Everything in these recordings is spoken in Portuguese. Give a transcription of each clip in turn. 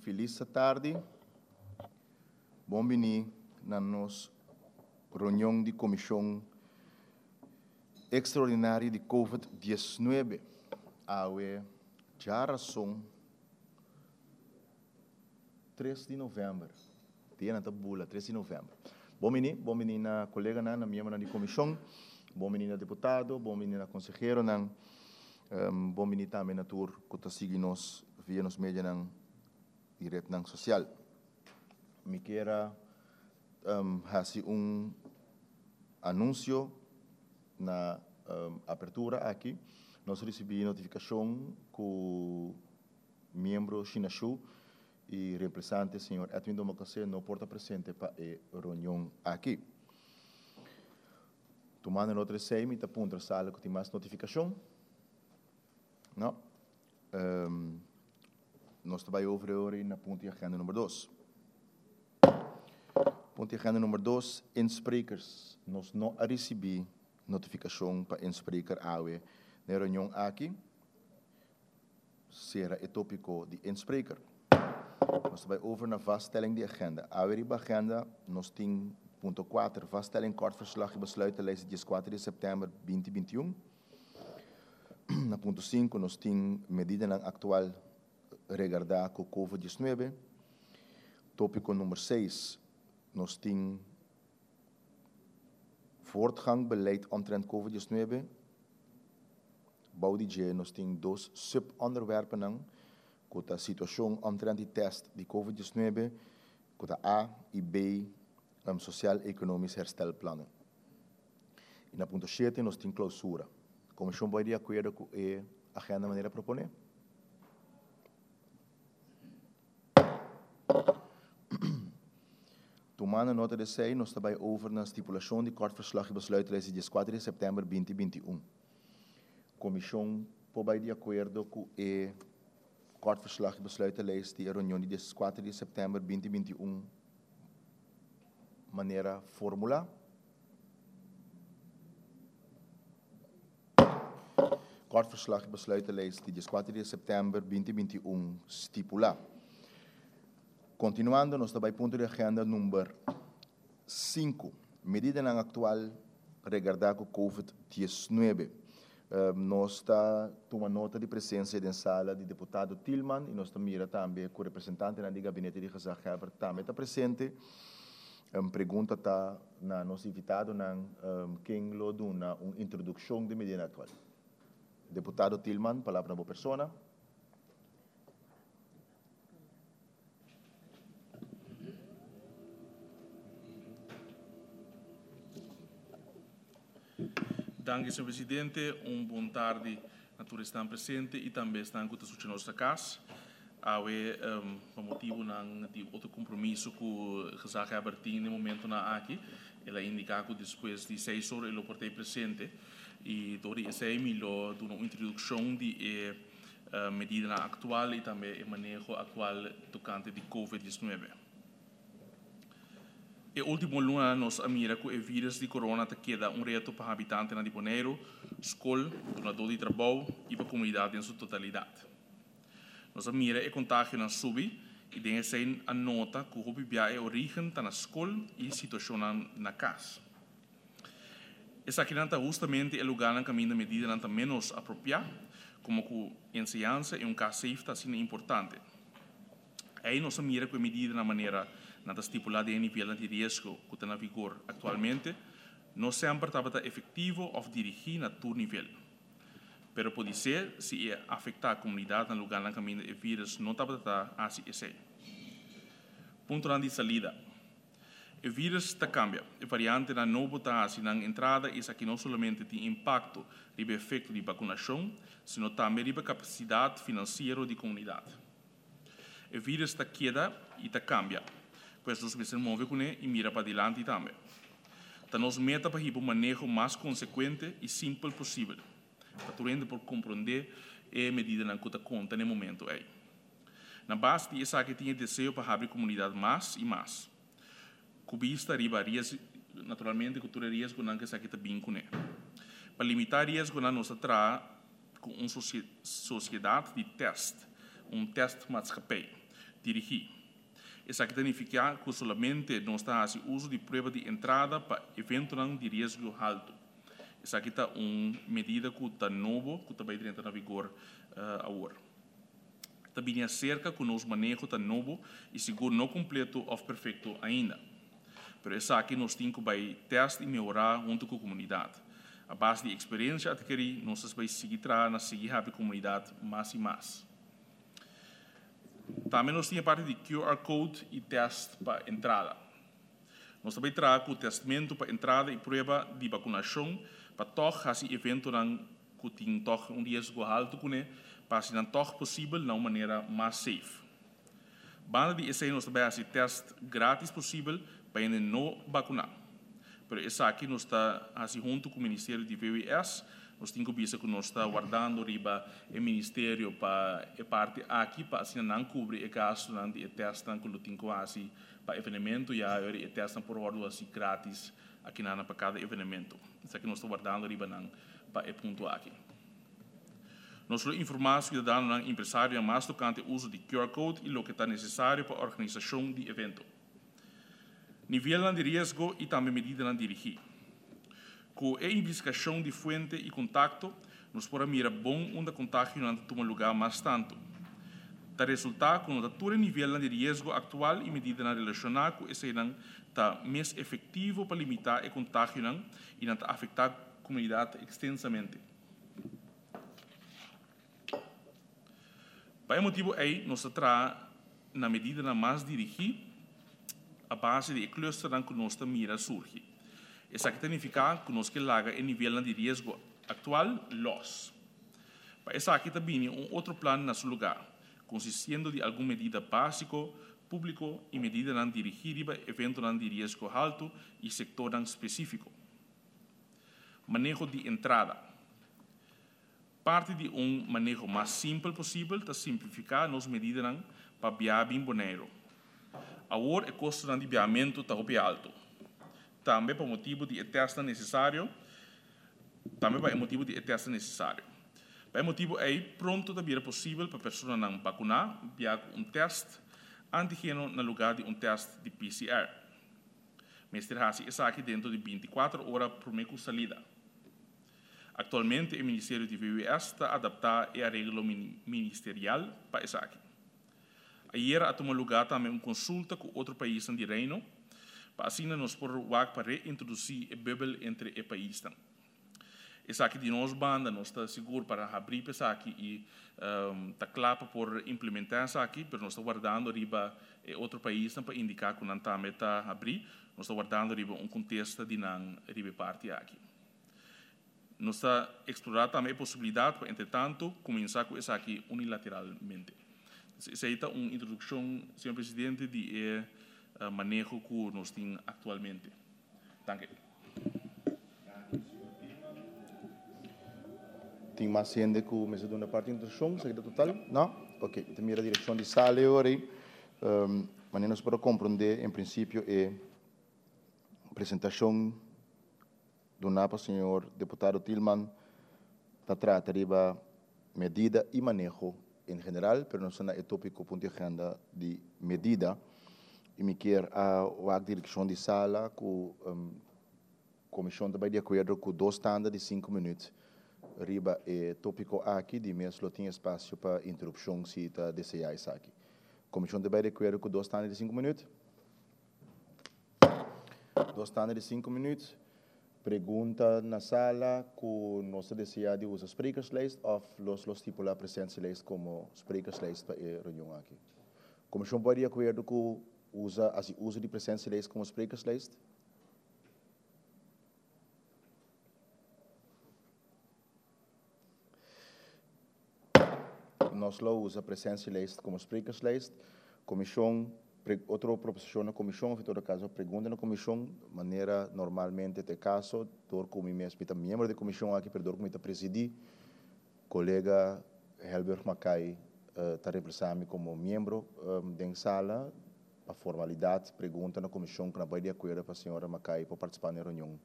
feliz tarde. Bom-vindo na nossa reunião de comissão extraordinária de COVID-19. Já são 3 de novembro. Tem na bula, 3 de novembro. Bom-vindo na colega, na membro da comissão, bom-vindo na deputado, bom-vindo na consejero, bom-vindo também na tour que está seguindo via nos mídias direto social. Me quero fazer anúncio na abertura aqui. Nós recebemos notificação que o membro Chinashu e representante, senhor Edwin Domocase, não porta presente para a reunião aqui. Tomando nota de 6, me está apontando a sala que tem mais notificação. Não? Nós estamos over na ponto de agenda número 2. Ponto de agenda número 2, insprekers. Nós não recebemos notificação para inspreker AWE na reunião aqui. Será o tópico de inspreker. Nós estamos over na vaststelling de agenda. AWE de agenda, nós temos ponto 4, vaststelling kort verslag en besluiten lijst de 4 de september 2021. Na ponto 5, nós temos medida atual regardada com COVID-19. Tópico número 6, nós temos voortgang beleid omtrent COVID-19. Bouwdj, nós temos 2 subonderwerpen, com a situação omtrent de teste de COVID-19, com a A e B, social-economisch herstelplannen. E na ponto 7, nós temos clausura. A comissão vai de acordo com a agenda maneira proponer. Tomando nota de 6, nós estamos over na estipulação de kort verslag e besluitlijst de 4 de setembro 2021. A comissão vai de acordo com o kort verslag e besluitlijst de reunião de 4 de setembro 2021 maneira fórmula. Kort verslag e besluitlijst de 4 de setembro 2021 stipula. Continuando, nós estamos ponto de agenda número 5, medida atual regardada com COVID-19. Nós estamos tomando nota de presença da sala de deputado Tillman e nós estamos mirando também com o representante do gabinete de Gezag-Geber também está presente. Pergunta está na nosso invitado quem lo dá uma introdução de medida atual. Deputado Tillman, palavra na boa persona. Danke, senhor presidente. Boa tarde a todos que estão presentes e também estão com a nossa casa. Por motivo de outro compromisso que o Gezag-Geber tem no momento aqui, ela indica que depois de 6 horas ele pode estar presente e durante esse ele dá uma introdução de medida atual e também o manejo atual tocante de COVID-19. E último ano nós mira que o vírus de corona te queda reto para habitantes de Bonaire, escola, donador de trabalho e para a comunidade em sua totalidade. Nós mira o contágio na subi e tem a nota que o bebê é origem na escola e situação na casa. Essa aqui não justamente o lugar no caminho da medida não menos apropriada, como que a ensinança e caso safe está sendo importante. Aí nós mira que a medida na maneira nada estipulado em nível de risco que está na vigor atualmente, não sempre está efetivo ou dirigir a todo nível. Pero pode ser se afetar a comunidade no lugar no caminho do vírus não está assim esse. Ponto de salida. O vírus está cambia. A variante na novo está assim na entrada e isso aqui não somente tem impacto no efeito de vacunação, sino também na capacidade financeira da comunidade. O vírus está queda e está cambia. Pois nós precisamos mover com ele e mirar para adiante também. Então, nós meta para um manejo mais consequente e simples possível. Para tu por compreender a medida que está conta no momento aí. Na base de essa que tinha desejo para abrir comunidade mais e mais. Cubista riba risco, naturalmente, cultura risco não que essa que está bem com ele. Para limitar risco, nós traz com uma sociedade de teste, teste mais rapid. dirigir. Isso aqui significa que somente não está a uso de prova de entrada para eventos de risco alto. Isso aqui está uma medida que está nova, que também entra na vigor agora. Também é cerca que o nosso manejo está novo e seguro não completo ou perfeito ainda. Mas isso aqui nós temos que testar e melhorar junto com a comunidade. A base de experiência adquirida, nós vamos seguir a comunidade mais e mais. Também nós temos a parte de QR Code e teste para entrada. Nós também trazemos o testamento para entrada e prova de vacunação para todos esse evento que tem um risco alto, para se não tornar possível de uma maneira mais safe. Banda de esse nós também esse teste grátis possível para não vacunar. Mas esse aqui nós está junto com o Ministério de VWS. Nós temos que ver que nós está guardando riba o Ministério para a parte aqui para assim não cobrir o gasto de teste que nós temos assim para evento e a teste por ordem assim grátis aqui para cada evento. Isso aqui nós está guardando riba para o ponto aqui. Nós vamos informar os cidadãos e empresários mais tocante ao uso de QR Code e o que está necessário para a organização do evento. Nível de risco e também medida de dirigir. Com a investigação de fonte e contato, nós podemos mirar bom onde o contágio não toma lugar mais tanto. Está resultado com o nível de risco atual e medida relacionada com esse não está mais efetivo para limitar o contágio e não está afetar a comunidade extensamente. Para esse motivo aí, nós traz na medida mais dirigir a base de cluster que nós mira surge. Isso aqui significa que nós que larga o nível de risco atual los. Para isso aqui também outro plano no seu lugar, consistindo de alguma medida básica, público e medida não dirigida para eventos de risco alto e setor específico. Manejo de entrada. Parte de manejo mais simples possível para simplificar as medidas para viajar bem boneiro. Agora, o custo de viamento está bem alto. Também para motivo de teste necessário. Para motivo aí, pronto também é possível para a pessoa não vacinar, via teste antígeno no lugar de teste de PCR. Mestre Hassi, isso aqui dentro de 24 horas por meio de salida. Atualmente, o Ministério de VWS está adaptado a regra ministerial para isso aqui. Ayer a tomar lugar também uma consulta com outro país de reino, para assim nós podemos para reintroduzir a bubble entre os países. Isso aqui de nós banda, nós está seguro para abrir isso aqui e está claro por implementar isso aqui, mas nós está guardando riba outro país para indicar que não está abrir, nós está guardando riba contexto de não riba parte aqui. Nós está explorando também a possibilidade para, entretanto, começar com isso aqui unilateralmente. Essa é uma introdução, Sr. Presidente, de manejo que nós temos atualmente. Danke. Tem mais gente que o mesmo da parte da introdução, seguida total? Não? Ok. Tem a direção de sala agora. Mas nós podemos compreender, em princípio, a apresentação do NAPA, senhor deputado Tillman, para tratar de medida e manejo em geral, mas não só é tópico ponto de agenda de medida. E me quer a direção de sala, com a comissão também de acordo com 2 standards de 5 minutos. Riba é tópico aqui, de mesmo tem espaço para interrupção se está desejar isso aqui. Comissão também de acordo com 2 standards de 5 minutos. 2 standards de 5 minutos. Pergunta na sala que nós desejamos de usar speakers list ou los estipular presença list como speakers list para a reunião aqui. Comissão pode de acordo com uso de presença list como speakers list? Nós lá usa presença list como speakers list. Comissão outra proposição na comissão, em todo caso, pergunta na comissão, de maneira normalmente, de caso, dor como mesmo, membro da comissão aqui, perdão, como está presidir, colega Helber Macai está representando como membro da sala, a formalidade, pergunta na comissão, que não vai de acordo para a senhora Macai para participar na reunião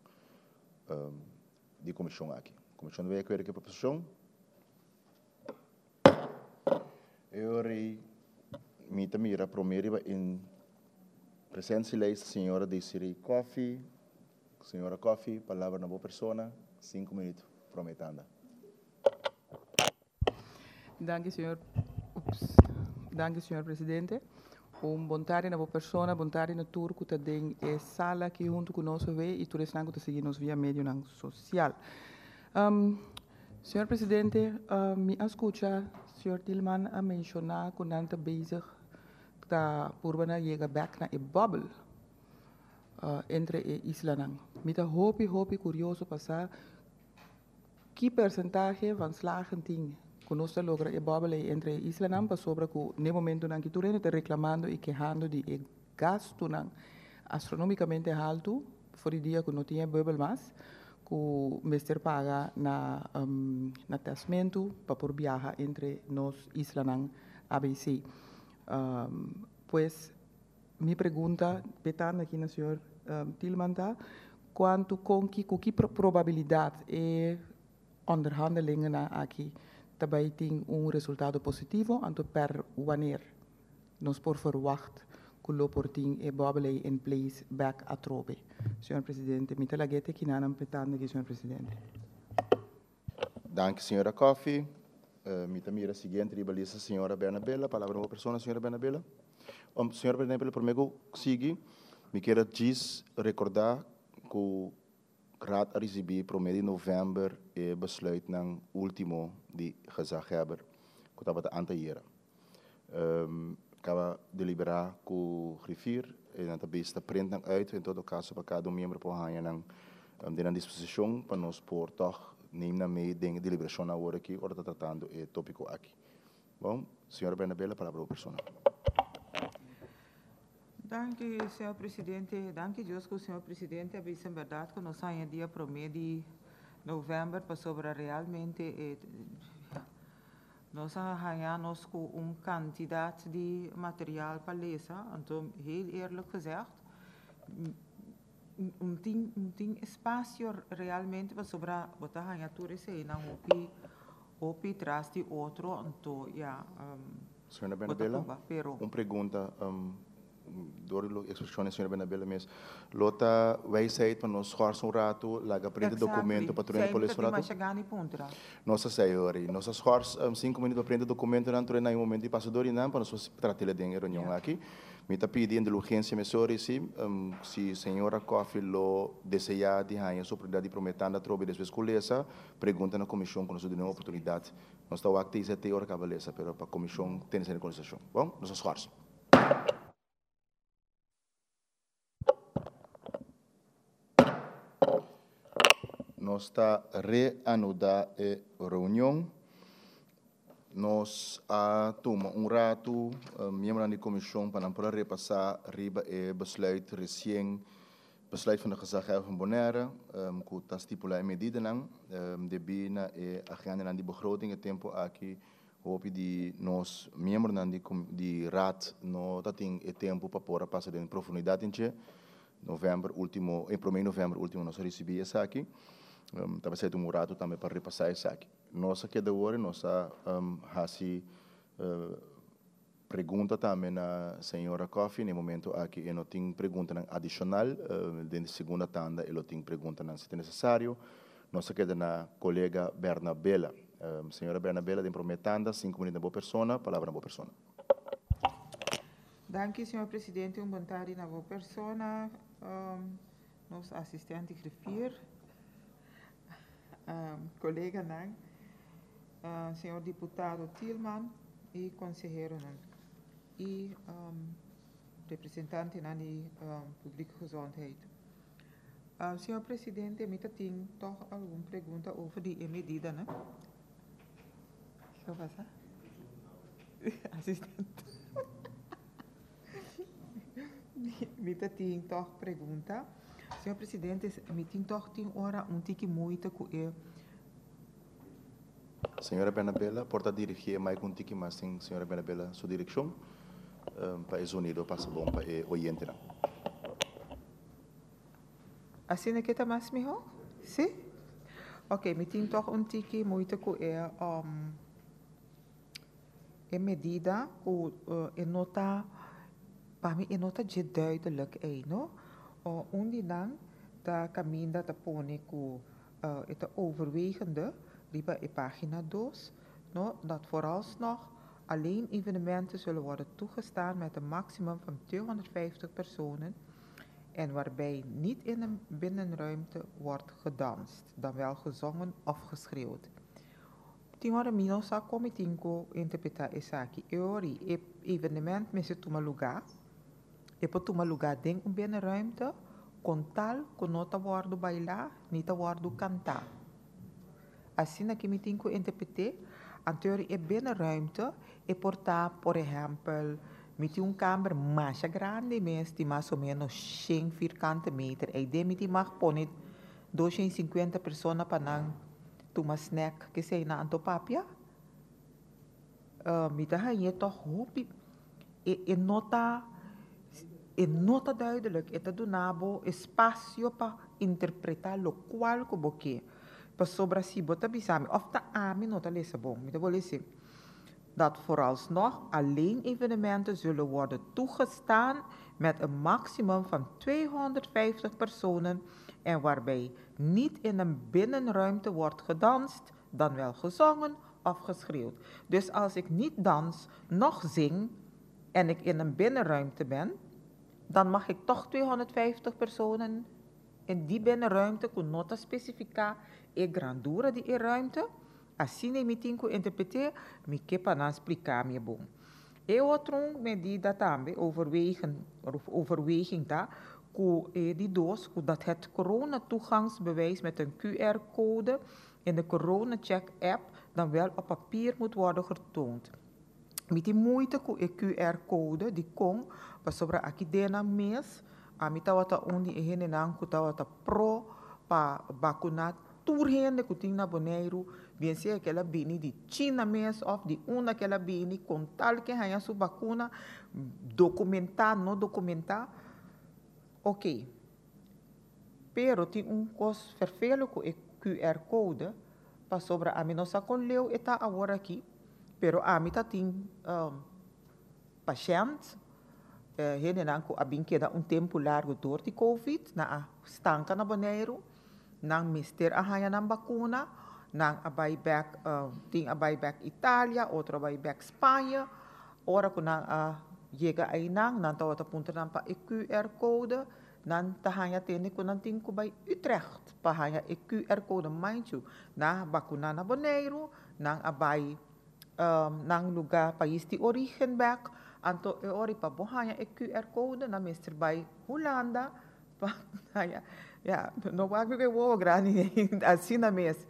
de comissão aqui. A comissão vai de acordo com a proposição. Eu Mita mira promeriva in presença leis senhora Desiree Coffee. Senhora Coffee, palavra na boa persona, 5 minutos, prometanda. Danke, senhor. Danke, senhor presidente. Bom tarde na boa persona, bom tarde na turco também é sala que junto conosco vê e todos nós que seguimos via meio social. Senhor presidente, me escuta, senhor Tillman a mencionar que nós estamos bezig da urbana chega back na bubble entre a isla nang. Me está hopi curioso passar que percentage van slagen ting conosco logra e bubble entre a isla nang sobre que no momento nang que tu está reclamando e quejando de gasto nang astronomicamente alto por o dia que não tinha bubble mais que o mestre paga na tasmento para por viajar entre nós isla nang ABC. Pues mi pergunta, petando aqui no senhor Tillman, quanto com que probabilidade é onderhandelingen aqui também tem resultado positivo, anto per wanneer nós por verwacht que o porting é bobele in place back a trobe. Senhor presidente, me telagete que não petando aqui, senhor presidente. Danke, senhora Coffee. Me tamira seguinte ribalista senhora Bernabella, palavra uma pessoa, senhora Bernabella. Senhora Bernabella, primeiro sigue, me quero recordar que o Raad recebi pro mês de novembro e besluit ng último de gezagheber, que estava anteira. Acaba deliberar com o griffier e na tabista print uit, em todo caso, para cada membro por ganhar na disposição para nós por toch neem na mee de deliberação na hora aqui, ora tratando o tópico aqui. Bom, senhora Bernabella, palavra pessoa. Danke, senhor presidente. Danke, Josco, senhor presidente. É bem verdade que nós saímos dia para o mês de novembro para sobre realmente nós ganhamos com quantidade de material para ler. Então, heel eerlijk gezegd, tem espaço realmente para sobre botar ganhar tudo isso aí, não hopi traz de outro, então, já. Senhora Bernabella, pergunta. Door de expressão senhora Bernabella mesmo. Lota wijsheid van ons schors um rato, laga prende documento para trocar por esse rato. Nossa senhora, nossa schors 5 minutos para prender documento não trocar em momento de passador e não para nós tratar ele de reunião aqui. Me está pedindo urgência mesori se senhora Coffee lo deseja de ganhar sua oportunidade de prometendo a trobe desde escolha, pergunta na comissão quando nós demos oportunidade. Nós estamos aqui 7 horas cabeça, pero para a comissão tem essa negociação. Bom, nossa schors. Nós está reanudar a reunião. Nós tomamos rato, membro da comissão, para não repassar riba e besluit recém, besluit van de gezagheer van Bonaire, que está estipulado em medida não, de bina e agenda na begroting, tempo aqui, hoop de nós membro de raad, não tem tempo para pôr a passar em profundidade em novembro último, em primeiro novembro último nós recebemos essa aqui. Estava sendo rato também para repassar isso aqui. Nossa queda hora, nossa pergunta também na senhora Coffee, no momento aqui eu não tenho pergunta adicional, dentro da segunda tanda eu tenho pergunta se é necessário. Nossa queda na colega Bernabella. Senhora Bernabella, de prometanda, 5 minutos na boa persona, palavra na boa persona. Danke, senhor presidente, bom tarde na boa persona, nosso assistente griffier. Colega Nang, senhor deputado Tillman e conselheiro Nang e representante de publieke gezondheid. Senhor presidente, eu tenho toch alguma pergunta over die medida, né? Deixa eu passar. Assistente. Eu tenho toch pergunta. Senhor presidente, me tem hora tique muito com Senhora Bernabella, porta dirigir mais um tique mais tem senhora Bernabella sua direção para o unido passa bom para o oyente. Assim é que está mais melhor? Sim? Ok, me tem tique muito com in medida que nota, para mim, nota de duidelijk é, no? Onde dan, da caminho da pone que het overwegende, riba in pagina 2, no, dat vooralsnog alleen evenementen zullen worden toegestaan met een maximum van 250 personen en waarbij niet in een binnenruimte wordt gedanst, dan wel gezongen of geschreeuwd. Tinhora minosa comitinco interpretar isaki eori evenement met toma lugar. Toma lugar dentro een binnenruimte, com tal que não está worden bailar, niet está worden cantar. Assim que me tinco interpretar, a teoria é binnenruimte, e portar, por exemplo, met een kamer mais grande, de mais ou menos 100 vierkante meter. E daí me mag poner 250 pessoas para não tomar snack que sei na antopapia. Me dá aí toch hoop e nota duidelijk. Het do nabo espaço para interpretar lo qual que boque. Para sobre si bota bisami. Of ta ami nota lezen bom. Me wil lezen. Dat vooralsnog alleen evenementen zullen worden toegestaan met een maximum van 250 personen en waarbij niet in een binnenruimte wordt gedanst, dan wel gezongen of geschreeuwd. Dus als ik niet dans, nog zing en ik in een binnenruimte ben, dan mag ik toch 250 personen in die binnenruimte, con nota specifica e grandura die ruimte. Assim me tinco interpretar, me que para explicar me bom. E outra medida também, overweging tá, que die doos, dat het corona-toegangsbewijs met een QR-code in de corona-check-app dan wel op papier moet worden getoond. Met die moeite que QR-code die kon, pas sobre aqui dena mês, a mim tá wata onde e hene nan ku tá wata pro pa vacunar turhende que tinha na Bonaire, bem se aquela bini de China mês of de uma aquela bini com tal que haya sua vacuna documentar, não documentar, ok. Pero tem coisa vervelho com o QR code para sobre a mim nossa com leu está agora aqui, pero a mim tá tem pacientes hene nan ku abin queda tempo largo door de COVID na stanca na Bonaire. Nang mister ahaya ng bakuna, nang abayback, ting abayback Italia, otro abayback Spanje, ora ko nang llega ay nang tawa punta nang pa QR code, nang tahanya tini ko nang ting ko bay Utrecht, pahaya QR code mind you, na bakuna na Bonaire, nang abay, nang lugar país de origen back, anto ori pa bohanya QR code na mister bay Holanda, pahaya. Ja, não vai ver o grande assim na mesa.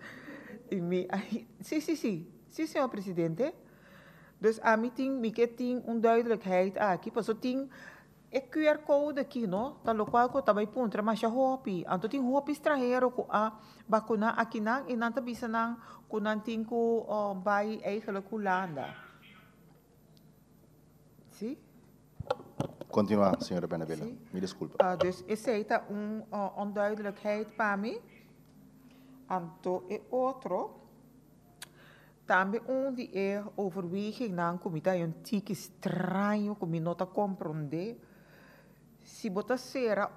Sim, senhor presidente. Dus a mim tem duidelijkheid aqui, para só tem QR code aqui, não? Tá local que também puntra, mas já hopi. Anto tem hopi estrangeiro que a vacuna aqui não e não tá bisa não que não tem que vai eigenlijk Holanda. Sim? Continua, senhora Benabella. Me desculpa. Dus is het onduidelijkheid para mim. Anto e outro, também onde é overweging na comida é tique estranho que me nota compreender. Se botar será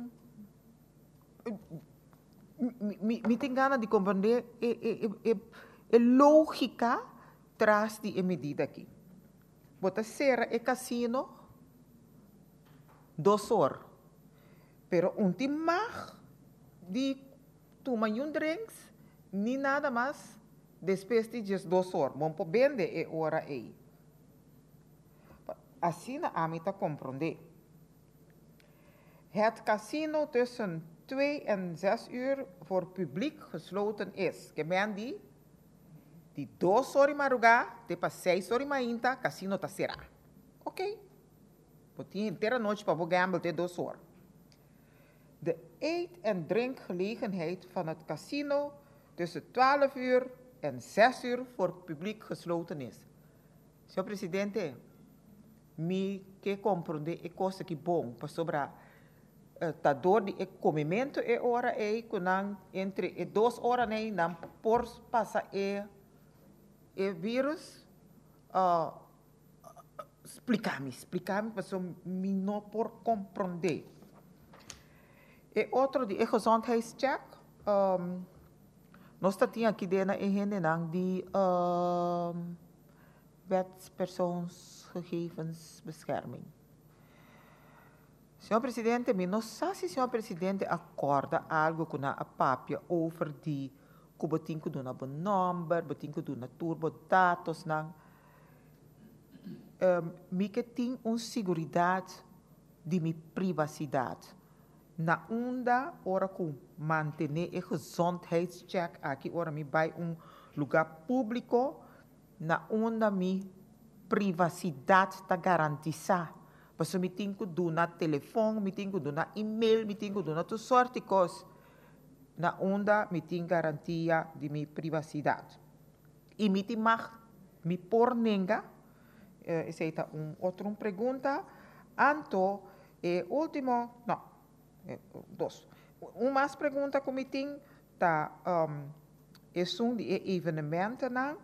me tem gana de compreender a lógica traz de medida aqui. Botar será é casino 2 horas. Pero mag de tomar drinks, ni nada mais, depois de 2 horas. Vamos por vender e hora aí. Assim a mim tá compreender. Het casino tussen 2 en 6 uur voor publiek gesloten is. Gemeen die 2 horas madrugada, te para 6 horas mainta, casino tá será. Ok? Tinha inteira noite para gamble ter 2 horas. De eet- en drinkgelegenheid van het casino tussen 12 uur en 6 uur voor publiek gesloten is. Senhor presidente, me que compreende e coisa que bom para sobrar tá door de comimento e hora e kunang entre 2 horas nem dan por passa e vírus explicar-me, mas eu não por compreender. E outro de gezondheidscheck, nós temos aqui dentro de wetspersoonsgegevensbescherming. Senhor Presidente, não sei se o senhor Presidente acorda algo com a papia over de que botin que dona bom number, botin que dona turbo dados, me que tem uma segurança de minha privacidade. Na onda, ora com manter a gezondheidscheck aqui, ora me vai lugar público, na onda minha privacidade está garantida. Mas me tenho que dar telefone, me tenho que dar e-mail, me tenho que dar toda sorte de coisas. Na onda, me tenho garantia de minha privacidade. E me tenho me por ninguém. Essa é outra pergunta. Anto, último, não, dois. Uma mais pergunta que me tenho, tá, é de evenemento, não?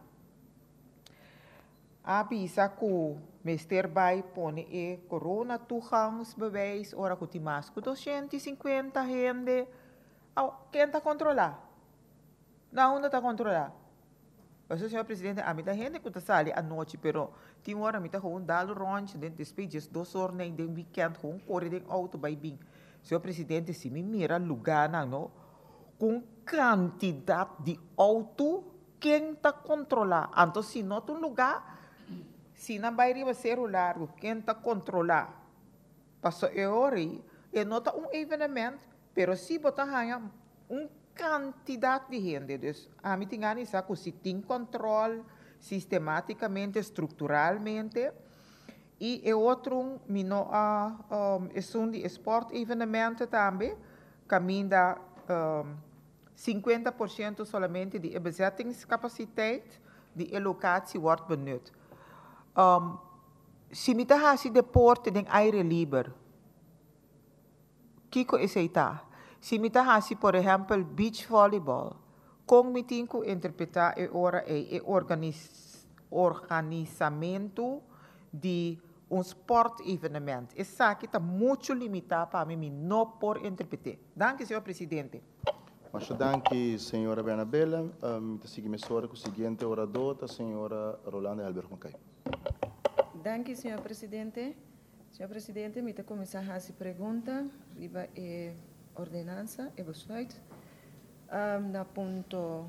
Avisa que Mr. Bay põe corona toegangsbewijs, ora que tem mais que 250 gente. Quem está controlar? Na onde está controlar? Mas o senhor presidente, a minha gente que está sali à noite, pero tem hora me está com dalo ronche, dentro de speeches, 2 horas nem de weekend, com corre de auto by bing. Senhor presidente, se me mira lugar não, com quantidade de auto, quem está controlar? Então, se não tem lugar, se não vai riba celular, quem está controlar? Passou hora, não está evenemento, pero se botar quantidade de gente. Dus, a mim tem que se tem controle sistematicamente, estruturalmente, e outro, de esporte evenemento também, caminha 50% somente de bezettingscapaciteit, de alocatie wordt benut. Se me dá esse deporte de aire livre, que é isso? Se me dá assim, por exemplo, beach volleyball, como me tenho que interpretar organizamento de esporte-evenement. Isso aqui está muito limitado para mim, não por interpretar. Danke, senhor presidente. Mas danke, senhora Bernabela. Seguimos agora com o seguinte orador, a senhora Rolanda Alberto Macai. Danke, senhor presidente. Senhor presidente, me começar a essa pergunta, riba ordenança e besluit. Na ponto,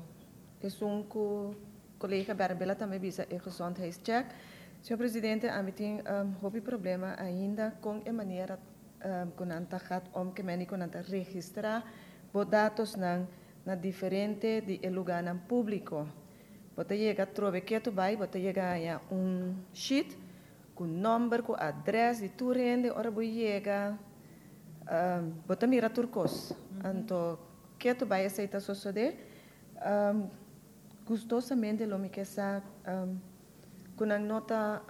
colega Bernabela também bisa gezondheidscheck. Senhor presidente, a mim tem problema ainda com a maneira que nanta gaat que meni que nanta registrar os dados na diferente de lugar público. Você chega trove que tu vai, você chega a sheet com número, com adresse de tu rende, ora você chega você mira turcos. Então, que tu vai aceitar suceder? Gustosamente lo me que sa com a nota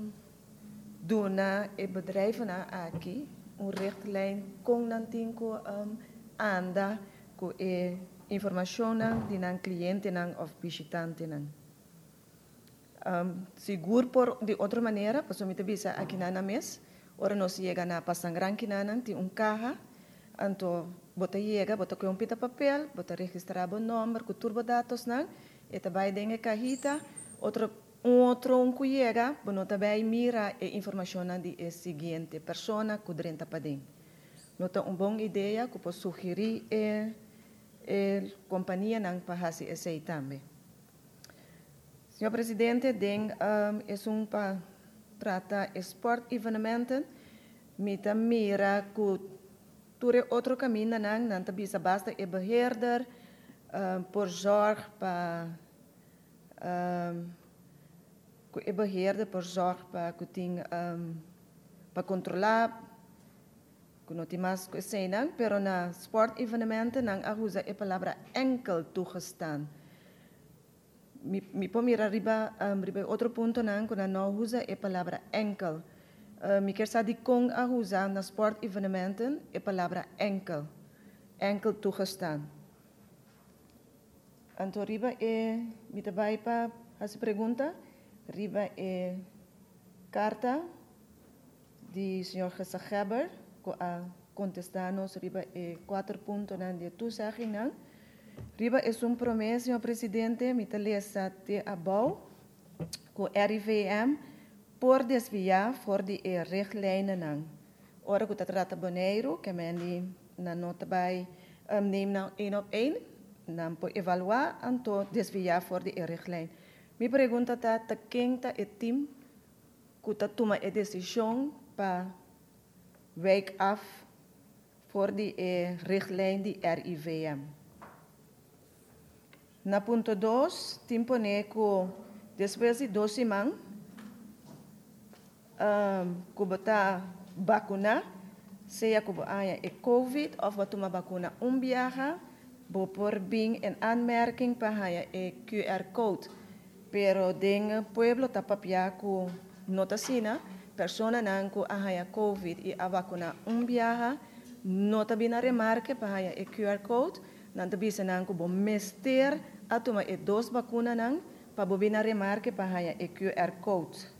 dona e bedrijven aqui richtlijn com nantinko anda com informação de nan cliente nan of visitante nan. Seguro por de outra maneira, posso me bisa aqui na mes, ora nós chega na pasangran kinanan ti caja, anto bota chega, bota com pita papel, bota registrar o número, com turbo dados nan, e também dengue cajita, outro chega, bono também mira a informação de seguinte persona que drenta para dentro. Nota boa ideia que posso sugerir a companhia nan para fazer essa também. Senhor presidente, é para tratar esporte evenementen, mita mira que ture outro caminho nan bisa basta e beheerder por zorg para que beheerder por zorg para que tem para controlar que não tem mais que sei nan, pero na sport evenementen nan usa a palavra enkel toegestaan. Mi pode mirar riba outro ponto nan que não usa a palavra enkel. Mi quer saber como usar na sport evenementen a palavra enkel toegestaan. Então riba mi também para essa pergunta riba carta do senhor Geber, que a contestar-nos riba 4 pontos de toezegging. Riba é promessa, senhor presidente, me lesa te abou, que o RIVM por desviar voor de richtlijnen. Ora que trata boneiro, que me na nota bij neem nou 1 op 1, dan po evaluar en to desviar voor de richtlijn. Mi pergunta ta quem ta het team que ta toma a decisão para wijk af voor de richtlijn die RIVM. Na ponto 2, tempo que depois de 2 semanas, que botar vacuna, seja que há COVID of wat uma vacuna viaja, bo por bem en aanmerking para a QR-code. Pero den pueblo tapapia ku nota sina, persona nan ku a COVID e a vacuna viaja, nota bina remarque para a QR-code, nan tabisa nan ku bo mester atuma 2 vacuna nan, pa bo bina remarque para a QR-code.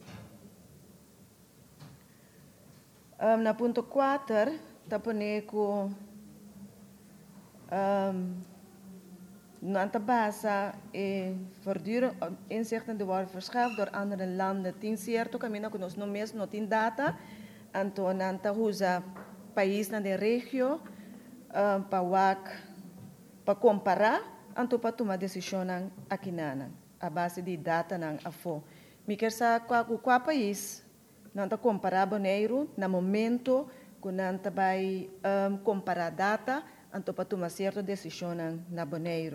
Na ponto 4, tapone ko nanta basa voortdurend inzichten die worden verschaft door andere landen. Tin certo camino que nos no mes no tin data, anto nanta usa país na de regio pa comparar, anto pa tomar decisão aqui nana, a base de data nang afo. Mi kersa qua país nanta comparar boneiro na momento que nanta vai comparar data anto para tomar certa decisão na boneiro.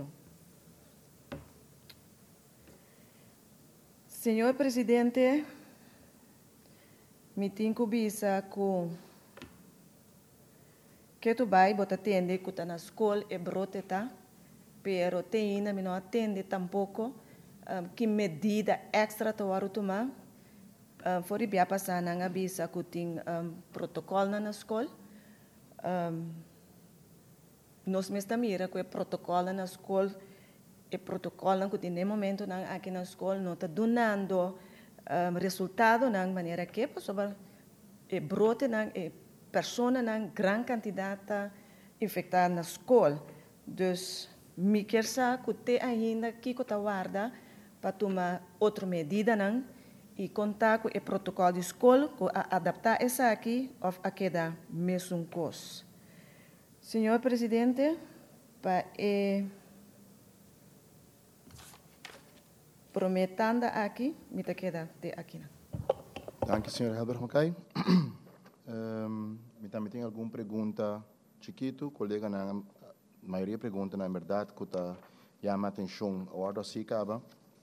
Senhor presidente, me tenho bisa que tu vai botar atende que tá na escola e brote tá, pero tem ainda me não atende tampouco que medida extra tu vai tomar. For die passar na bisa que tem protocolo na escola. Nós mesmo mira que o protocolo na escola, o protocolo que tem no momento aqui na escola não está dando resultado na maneira que sobre brote na pessoa na grande quantidade infectada na escola. Dus me quer saber que tem ainda que está guarda para tomar outra medida não e contar com o protocolo de escola que adaptar essa aqui ou a queda mesmo coisa. Senhor presidente, para prometendo aqui, me queda de aqui. Danke, senhor Helber Mackay. Me também tem alguma pergunta chiquito, colega na maioria pergunta na verdade que está chama atenção a hora se acaba.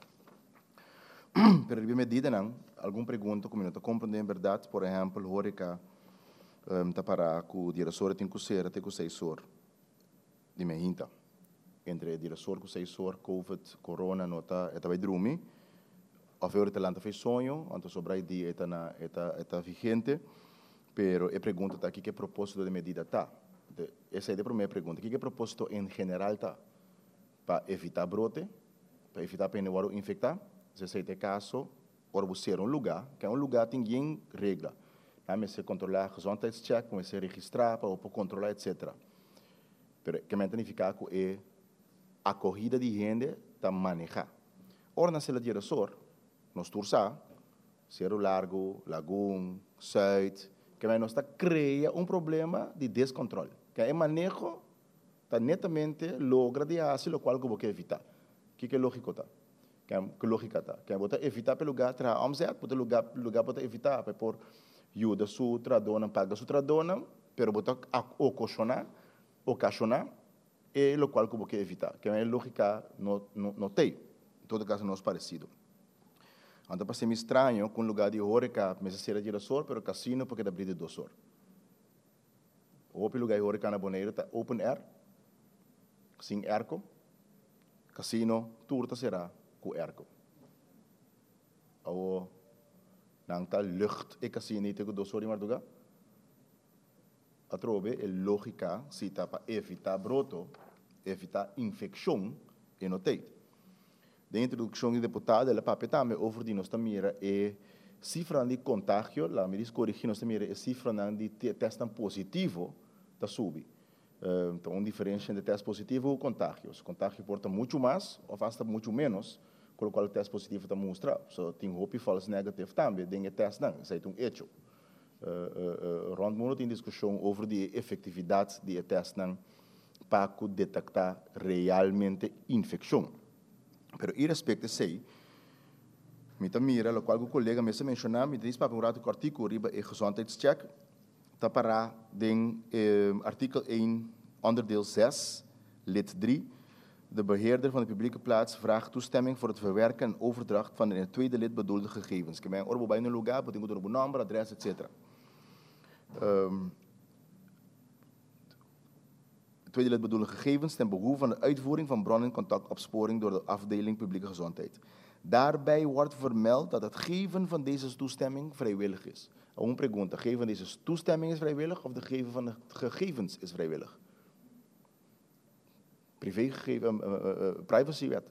Pero a medida não, alguma pergunta como não está compreendendo em verdade, por exemplo, Horeca está para que o diretor tem que ser até que 6 horas de manhã. Entre o diretor com 6 horas, COVID, corona, não está vai dormir. A feira está lá fez sonho, então sobre a dia está vigente. Pero a pergunta está aqui que propósito de medida está. Essa é a primeira pergunta. Que propósito em geral está para evitar brote, para evitar para infectar. Se é caso, ora você lugar, que é lugar tem ninguém regra. Comece a controlar gezondheidscheck, comece a registrar para controlar, etc. Pero que me significa que a corrida de gente está manejar. Ora na sala de diretor, nós tursa, Cerro Largo, Lagoon, Zuid, que nós está cria problema de descontrole. Que é manejo está netamente logra de o qual que você evitar. Que é lógico tá? Que lógica tá? Que você evitar pelo lugar tra omzet, pelo lugar você evitar para por ajuda sua tradona, paga sua tradona, pero você ocasionar é o qual que você evitar. Que é lógica não tem. Em todo caso não é parecido. Então para ser estranho com lugar de Horeca, mas será diretor, pero casino porque dá abrir de 2 horas. O lugar de Horeca na Bonaire está open air, sem airco. Casino turta será com airco. Ou não está lucht e casino tem 2 horas marduga. A trobe é lógica se está para evitar broto, evitar infecção e não tem. De introdução de deputada, ela papel também over die nós também é cifra de contágio, lá me diz corrigir, nós temos a cifra de testam positivo, está sube. Então, uma diferença entre teste positivo e contágio. O contágio porta muito mais, ou faz muito menos, com o qual o teste positivo está mostrado. So, tem roupa e falso negativo também, tem teste não, isso é um hecho. Rondmundo tem discussão sobre a efetividade de teste não, para detectar realmente infecção. Mas, em respeito a isso, me mira, o qual o colega me mencionou, me diz para um artigo riba e gezondheidscheck, está para den artikel 1, onderdeel 6, lid 3. De beheerder van de publieke plaats vraagt toestemming voor het verwerken en overdracht van de in het tweede lid bedoelde gegevens. Ik ben orbo bij een lugar, moet ik een nummer, adres, etc. Tweede lid bedoelde gegevens ten behoeve van de uitvoering van bron- en contactopsporing door de afdeling publieke gezondheid. Daarbij wordt vermeld dat het geven van deze toestemming vrijwillig is. Een pergunta, geven van deze toestemming is vrijwillig of de geven van de gegevens is vrijwillig? Privacywet.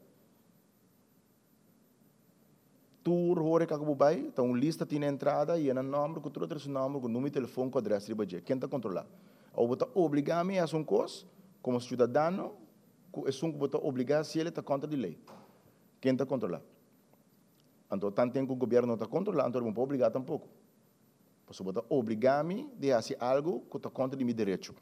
Tour hoor ik ook bij, então een lista tem entrada e een nummer, que trouxe esse número, com número de telefone, com adresse de budget. Quem está controlar? Ou você obrigar-me a um coisa, como cidadão, é um que você obrigar se ele está contra a lei. Quem está controlar? Então, tanto tempo que o governo não está controlando, então não pode obrigar tampouco. Você pode obrigar-me a fazer algo que está contra de meu direito.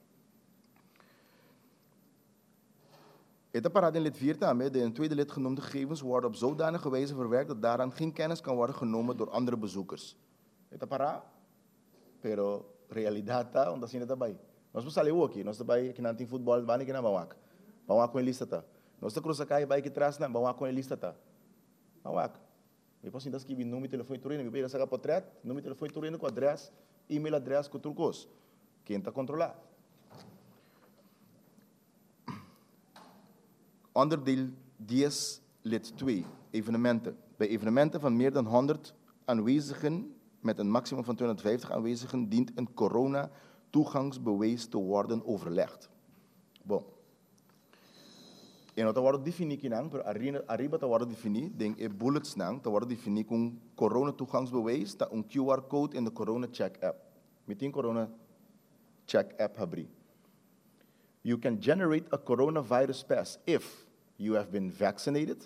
Het apparaat in lid 4 daarmee, de in tweede lid genoemde gegevens worden op zodanige wijze verwerkt dat daaraan geen kennis kan worden genomen door andere bezoekers. Het apparaat, pero realidad está onde assim está bem. Nós não saímos aqui, nós estamos aqui não tem futebol, vamos aqui na Bawak. Bawak com a lista tá. Nós estamos cruzando aí, vai aqui atrás na Bawak com a lista tá. Bawak. Eu posso ainda escrever número de telefone turino, eu pego essa portrait, número de telefone turino com adresse, e-mail adresse com tudo coisa. Quem está controlado? Onderdeel 10, lid 2, evenementen. Bij evenementen van meer dan 100 aanwezigen met een maximum van 250 aanwezigen dient een corona-toegangsbewijs te worden overlegd. Bom. En dat wordt definieerd nang, maar arriba te worden definieerd, denk ik bullets nang, te worden definieerd een corona-toegangsbewijs, dat een QR-code in de corona-check-app. Met een corona-check-app hebben. You can generate a coronavirus pass if you have been vaccinated,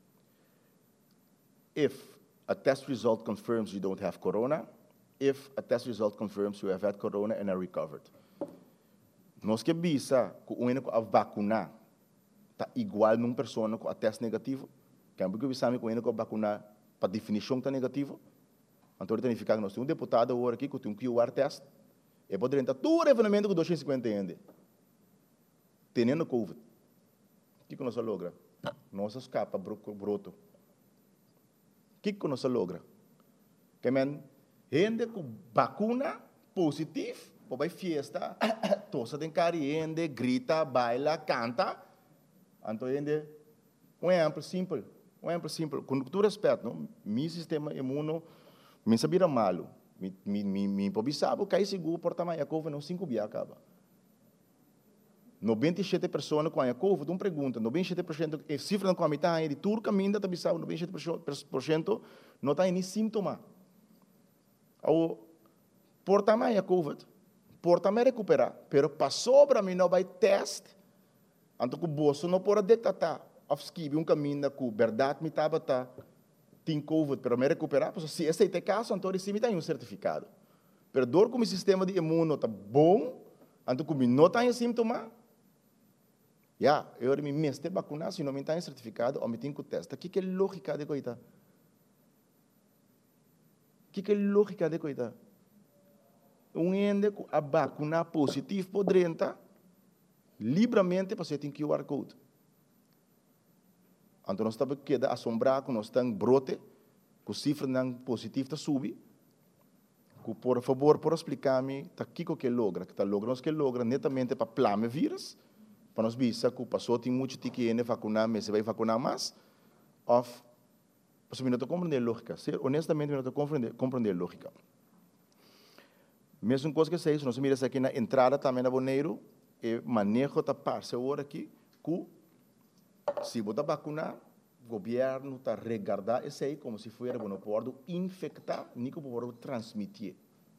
if a test result confirms you don't have corona, if a test result confirms you have had corona and are recovered. Nós que bisa que o único a vacunar tá igual numa pessoa com a teste negativo, que é porque bisamos que o único a vacunar para definição tá negativo. Então tem que ficar que nós temos um deputado agora aqui que tem um QR test e pode entrar todo o evenemento com 250 ainda. Tendo Covid. O que nós logra? Nós escapa broto. O que nós logra? Que men gente com vacuna positivo, vai fiesta, tosa tem cariende, grita, baila, canta. Então gente um exemplo simples, com todo respeito, não? Meu sistema imune me sabia malo. Me pobisabo cai seguro porta mais a Covid não 5 dias acaba. 97 pessoas com a Covid, uma pergunta, 97% é cifra com a metade de tudo caminho da Bissau, 97% não tem nem sintoma. Ao porta mais a Covid, porta mais recuperar, pero passou para mim não vai teste, então o bolso não pode detectar, afskibe um caminho com verdade me estava tem Covid, pero me recuperar, porque se esse é o caso, então ele sim tem um certificado. Pero dor como o sistema de imune está bom, então como não tem sintoma. Ja, eu me meste vacunar, se não me tem certificado, ou me tem que testar. O que é lógica de coisa? O que é lógica de coisa? Ende a vacuna positivo poderia entrar livremente para você ter QR Code. Então nós estamos queda assombrado, nós estamos brote, com cifra não positiva está subir. Por favor, por explicar-me, tá que que logra, que tá logra, nós que logra netamente para plame vírus. Para nós bisa que passou tem muito que ainda vacunar, mas se vai vacunar mais, of, você me não está compreendendo a lógica, honestamente me não está compreendendo a lógica. Mesma coisa que sei, nós miramos aqui na entrada também na Boneiro, e manejo da parte agora aqui, que se você vacunar, governo está regardar isso aí como se fosse não pode infectar, nem que pode transmitir.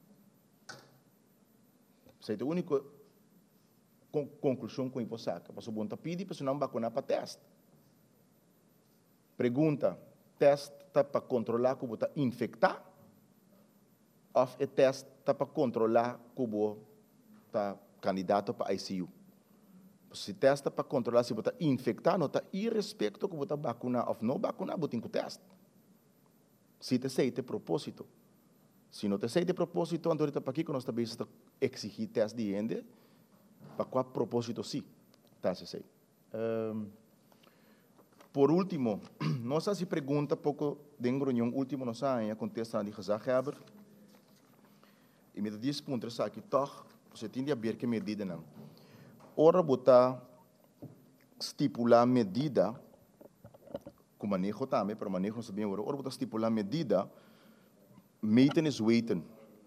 Essa é a única conclusão que eu posso sacar. Passou bom pedir para não vacinar para teste. Pergunta: teste está para controlar como está infectar? Ou é teste está para controlar como está candidato para ICU? Se testa para controlar se você está infectar, não está irrespeito como está vacinar ou não vacinar, você tem que teste. Se te sei de propósito. Se não te sei de propósito, então está para aqui que nós também estamos exigir teste de gente, para qual propósito sim, tá se sei. Por último, nós se pergunta pouco de reunião último nós aí contesta de gezagheber. E met 10 pontos aqui toch, você tem de ver que medida não. Ora botar estipular medida com manejo também, para manejo não sabia ora botar estipular medida meten is weten.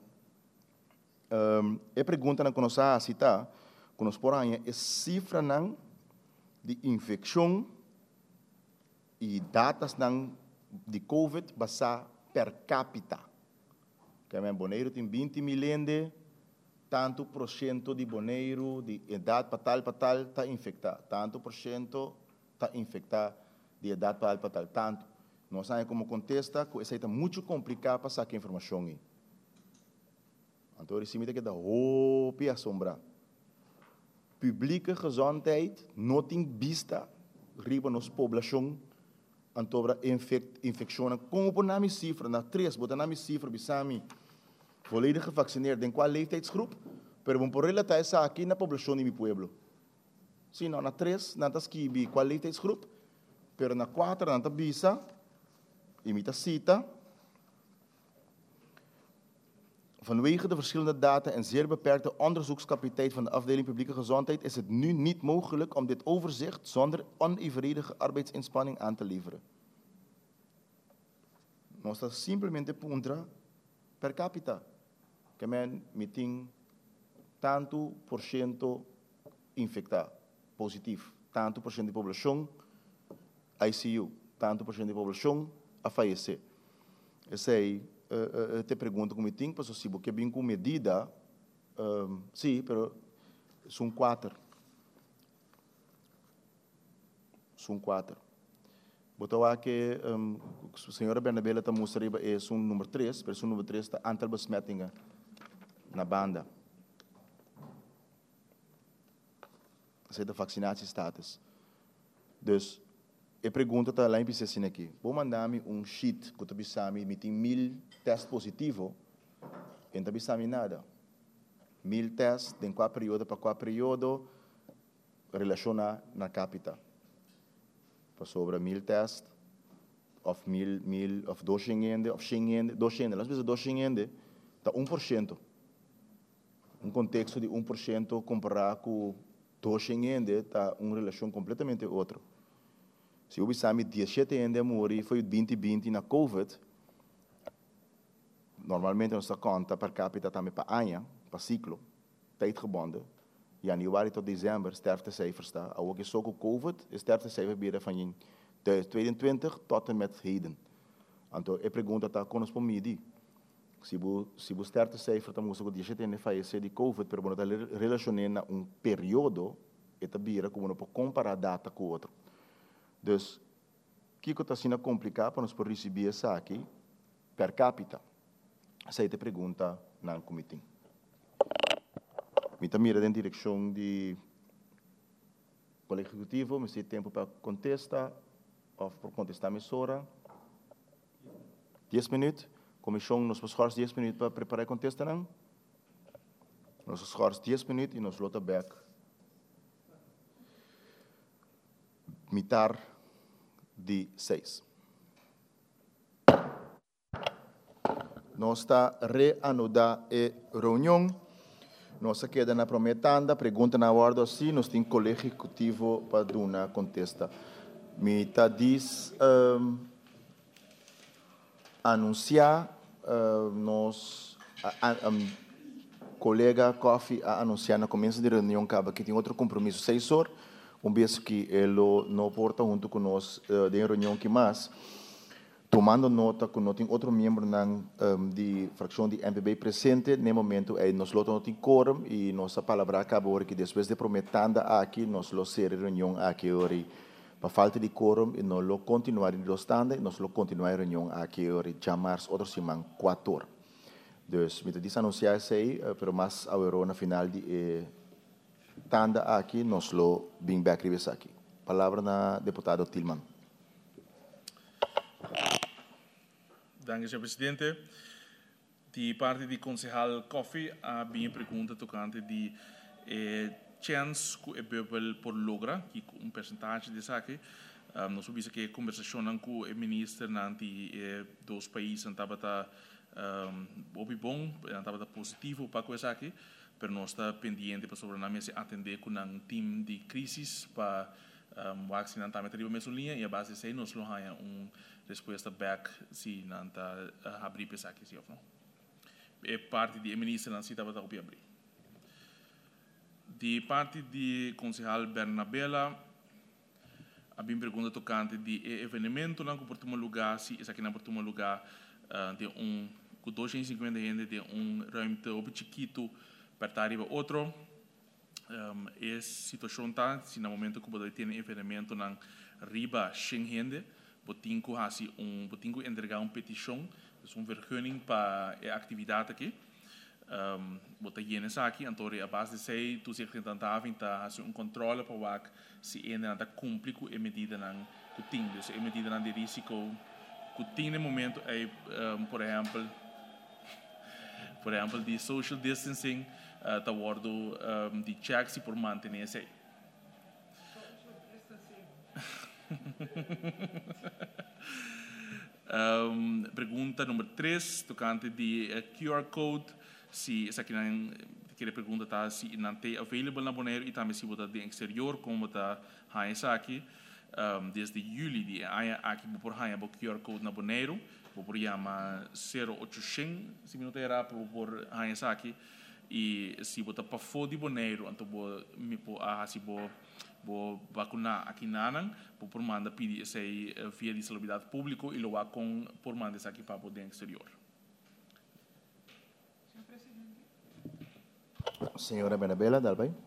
E pergunta na conosca cita, conos por aí é cifra não de infecção e datas não de COVID basa per capita. Que é Bonaire tem 20 milhões tanto por cento de Bonaire de idade para tal está infectado, tanto por cento está infectado de idade para tal, tanto. Nós sabemos como contesta, que isso é muito complicado para sacar informação. Então, isso é que dá roupa e assombrar. Publieke gezondheid, não tem vista, riba nos população, então, infecção. Como por nome cifra, na 3, botar nome cifra, bisami, volledig gevaccineerd, em qual leeftijdsgroep? Pero vamos por relatar isso aqui na população de meu pueblo. Sim, não, na 3, na tasquibi, qual leeftijdsgroep? Pero na 4, na tabisa, imita cita. Vanwege de verschillende data en zeer beperkte onderzoekscapaciteit van de afdeling publieke gezondheid is het nu niet mogelijk om dit overzicht zonder onevenredige arbeidsinspanning aan te leveren. Nós está simplesmente puntra per capita. Que men meting tanto por cento infectado, positivo, tanto por cento de população ICU, tanto por cento de população a falecer. Essa aí te pergunto como tem, porque se você vem com medida, sim, mas são 4. São 4. Botou aqui, a senhora Bernabela está mostrando é o número 3, mas o número 3 está aantal besmettingen na banda. Essa é da vaccinatiestatus. Dus, eu pergunto tá lá em PCC aqui. Vou mandar-me sheet que eu bisami, me tem 1000 testes positivos, e não bisami nada. 1000 testes, de qual período para qual período, relaciona na capita. Para sobre 1000 testes, of 1000, of 200, of 100, 200, às vezes 200, está 1%. Um contexto de 1% comparado com 200, está uma relação completamente outra. Se eu bisami 17 anos morri, foi 2020 na COVID, normalmente nossa conta per capita também para ano, para ciclo, tijdgebonden. Januari tot december sterftecijfers staan. Ook is ook COVID, is sterftecijfer bieden van 2022 tot en met heden. Então, eu pergunto tá com os pomidi. Se o sterftecijfer tá mostrando que 17 anos falecer de COVID, pero não tá relacionando um período, eta bira como não pode comparar data com outro. Dus, o que está sendo complicado para nós por receber isso aqui per capita? Essa é a pergunta no comitê. Me mira em direção de colégio executivo, me tem tempo para contestar, ou para contestar a emissora. 10 minutos. Comissão, nós vamos 10 minutos para preparar a contesta, não? Nós vamos 10 minutos e nós vamos back. Mitar de 6. Nós está reanudar a reunião. Nós queda na prometanda, pergunta na ordem se nós tem colégio executivo para dar uma contesta. Me tá diz anunciar nós colega Coffee a anunciar no começo da reunião que tem outro compromisso 6 horas. vez que ele não porta junto com nós de reunião que mais, tomando nota que não tem outro membro de fração de MPB presente, no momento nós não tem quórum e nossa palavra acabou que depois de prometendo aqui, nós lo ser reunião aqui hoje. Para falta de quórum, e nós lo continuar em estando, nós lo continuar a reunião aqui hoje, chamar outros semana 4 horas. Dus, met dit anunciar sei, pero mas agora na final de tanda aqui, nós lo bem back aqui. Palavra na deputado Tilman. Dank u, senhor presidente. De parte do concejal Coffee, a minha pergunta tocante de chance que o povo por logra, que percentuagem disso aqui, nós sabemos que a conversação com o ministro de dois países estava bom, estava positivo para coisa aqui, mas nós está pendente para sobre se atender com um time de crise para vacinar também a mesma linha e a base sei nós não há resposta back se não está abrir para aqui se não é parte de ministro não se estava a abrir de parte de concejal Bernabela a minha pergunta tocante de evento não que por tomar lugar se isso aqui não por tomar lugar de com 250 gente de ruimte op chiquito per arriba outro é situação tá se no momento que você tem evento na riba 100 gente botinco hasi botinco entregar petição vergunning para a atividade aqui bota essa aqui então a base de sei tu se tenta avintar controle para ver se ainda cumpre com a medida não que tem dus a medida não de risco que tem no momento é por exemplo de social distancing tá guardo de checks por manter esse pergunta número 3 tocante de QR Code se essa aqui não queria pergunta tá se não tem available na Bonaire e também se botar de exterior como tá essa aqui desde julho de aqui por há o QR Code na Bonaire por chama 0800 se minuto era por essa aqui e se botar para fora de Bonaire então me se vou vacinar aqui na por mandar pedir esse via de saúde público e logo com por mandar isso aqui para o exterior. Senhora Benabela, dá bem?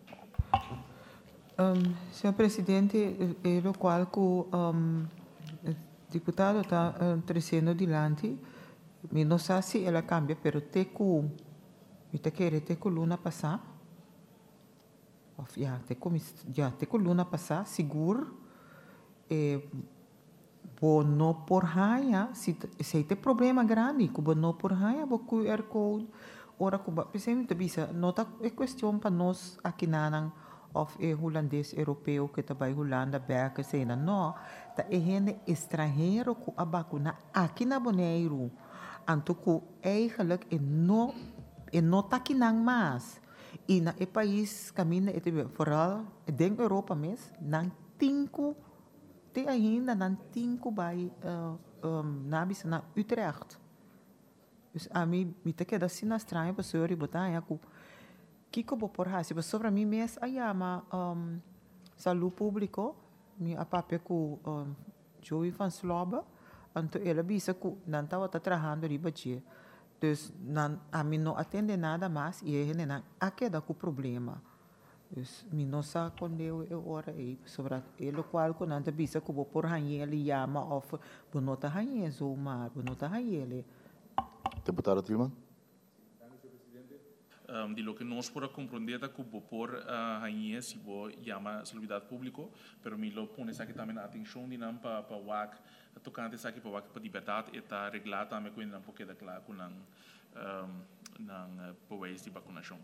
Senhor presidente, o qual o deputado está trazendo adiante, não sei se ela cambia, mas te luna passar. Te luna passar, seguro. Bono por raia, se tem problema grande, que bono por raia, o QR Code, ora que precisamente bisa, nota é questão para nós aqui na of holandês europeu que está vai Holanda, België, cena não, tá gente estrangeiro que a vacuna aqui na Bonaire, anto que eigenlijk não tá aqui não mais. E na país caminha vooral dentro da Europa mesmo, não tinco te ainda não tinco vai na Utrecht. Dus a mim me te queda assim na estranha para senhor e botar aí que vou por aí se sobre mim mesmo aí ama saúde público me a papel com Joey van Sloba então ela disse que não estava trabalhando ali batia. Dus a mim não atende nada mais e ele não a queda com problema. Dus mi não sabe quando eu ora aí sobre ele qual que não bisa que vou por aí ele chama of bonota aí zo mar bonota aí ele. Deputado Tilman. De lo que nós por compreender que vou por aí se vou chama saúde público, pero me lo pone aqui também a atenção de não para WAC tocante aqui para WAC para liberdade e tá regulado também com não porque da claro com não país de vacunação.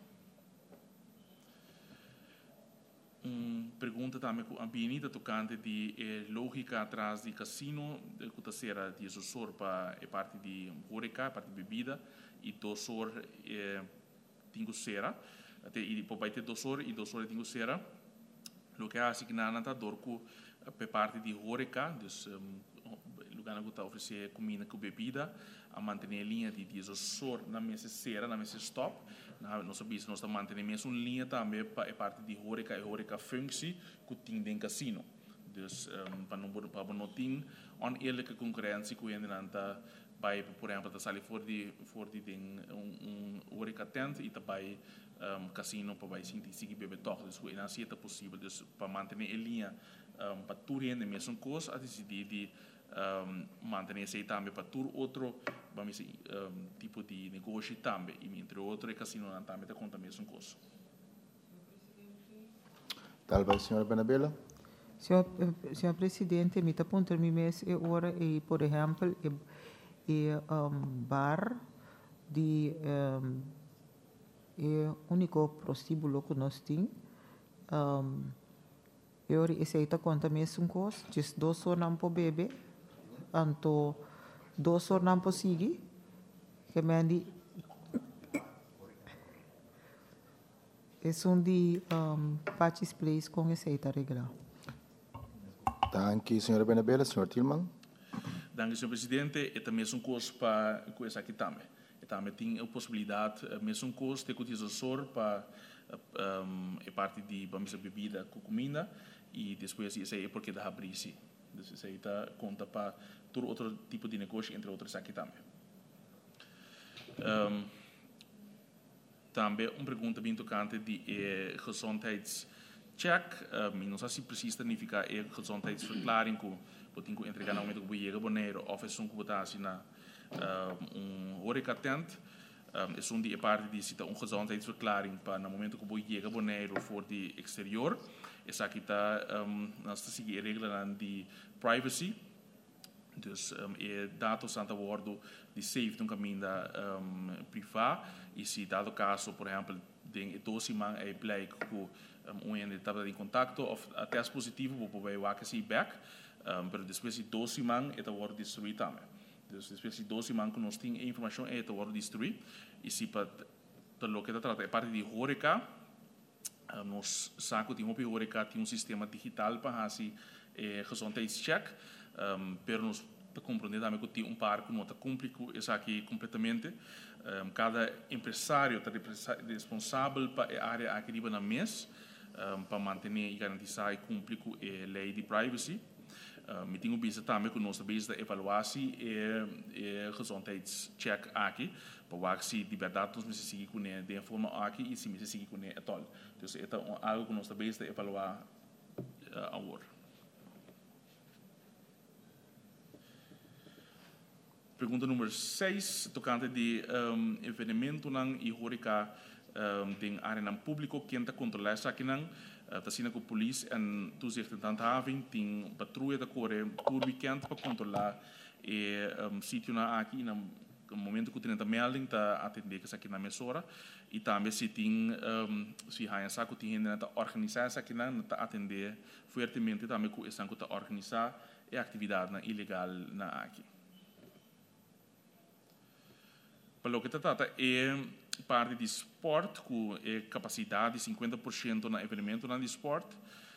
Pergunta também com a Benita tocante de lógica atrás de casino, que está sendo de assessor para a parte de horeca, parte de bebida, e dossor tingo sera, e por parte de dossor e dossor tingo sera, o que é assim que na nata dorco para parte de horeca, dus pena que oferecer comida com bebida, a manter a linha de desessor na mesa cera, na mesa stop. Nós sabemos que nós estamos mantendo uma linha também para a parte de horeca e horeca função que tem dentro do casino. Dus para não ter oneerlijke concorrentie que ainda está bij, por exemplo, dat zal je voor die ding horeca tent e também casino para vai sentir se bebe toch, dus hoe assim é possível, dus para manter a linha para tudo ainda mesmo coisa, a decidir de manter esse também para tudo outro, vamos dizer, tipo de negócio também, e entre outros casino também está conta mesmo coisa. Talvez, senhora Benabella? Senhor Presidente, me aponta mi mês e hora e, por exemplo, bar de único prostíbulo que nós temos. Eu aceito conta mesmo coisa, just 2 horas não para beber, anto 2 horas não para seguir, que me andi é de patches place com aceita regular. Dank u, senhora Benabella. Senhor Tillman? Dank u, senhor presidente. E também um curso para coisa aqui também. E também tem a possibilidade, mesmo curso de utilizador para a parte de bebida com comida e depois isso é porque dá abrir se. Isso aí está conta para todo outro tipo de negócio, entre outros aqui também. Também uma pergunta bem tocante de gezondheidscheck. Não sei se precisa significa a gezondheidsverklaring que você tem que entregar no momento que você chega a Bonaire, ou se você está assim na horeca tent. É die parte de cita gezondheidsverklaring para no momento que você chega a Bonaire voor de exterior. Essa aqui está nós estamos seguindo a regra de privacy. Dus dados são a bordo de safe de caminho privado e se dado caso, por exemplo, de 12 man é blijkt que ainda estava em contato ou até positivo para poder vaca se back, mas depois de 12 man é bordo destruído também. Depois de 12 man que nós temos informação é bordo destruído e se para o que trata a parte de horeca, nós saco de horeca tem sistema digital para fazer gezondheidscheck. Pero nós compreendemos também que tem par que não está cumprido isso aqui completamente. Cada empresário está responsável para a área aqui na mês para manter e garantizar e cumprir com a lei de privacy. Me tenho visto também que nós estamos a evaluar e gezondheidscheck aqui para ver se de verdade nós precisamos seguir com de forma aqui e se precisamos seguir com a tal. Então é algo que nós estamos a evaluar agora. Pergunta número 6, tocante de evenimento e horeca em área pública, quem está controlando isso aqui não, está sendo que a polícia e toezicht de handhaving tem patrulha da corre por weekend para controlar o sítio aqui no momento que tem a melding está atender que isso aqui na mesora e também se tem se há essa que tem na organizar isso aqui não está atender fortemente também com essa que está organizar a atividade ilegal na aqui. Para o que trata é parte de esporte, com capacidade de 50% no evento de esporte.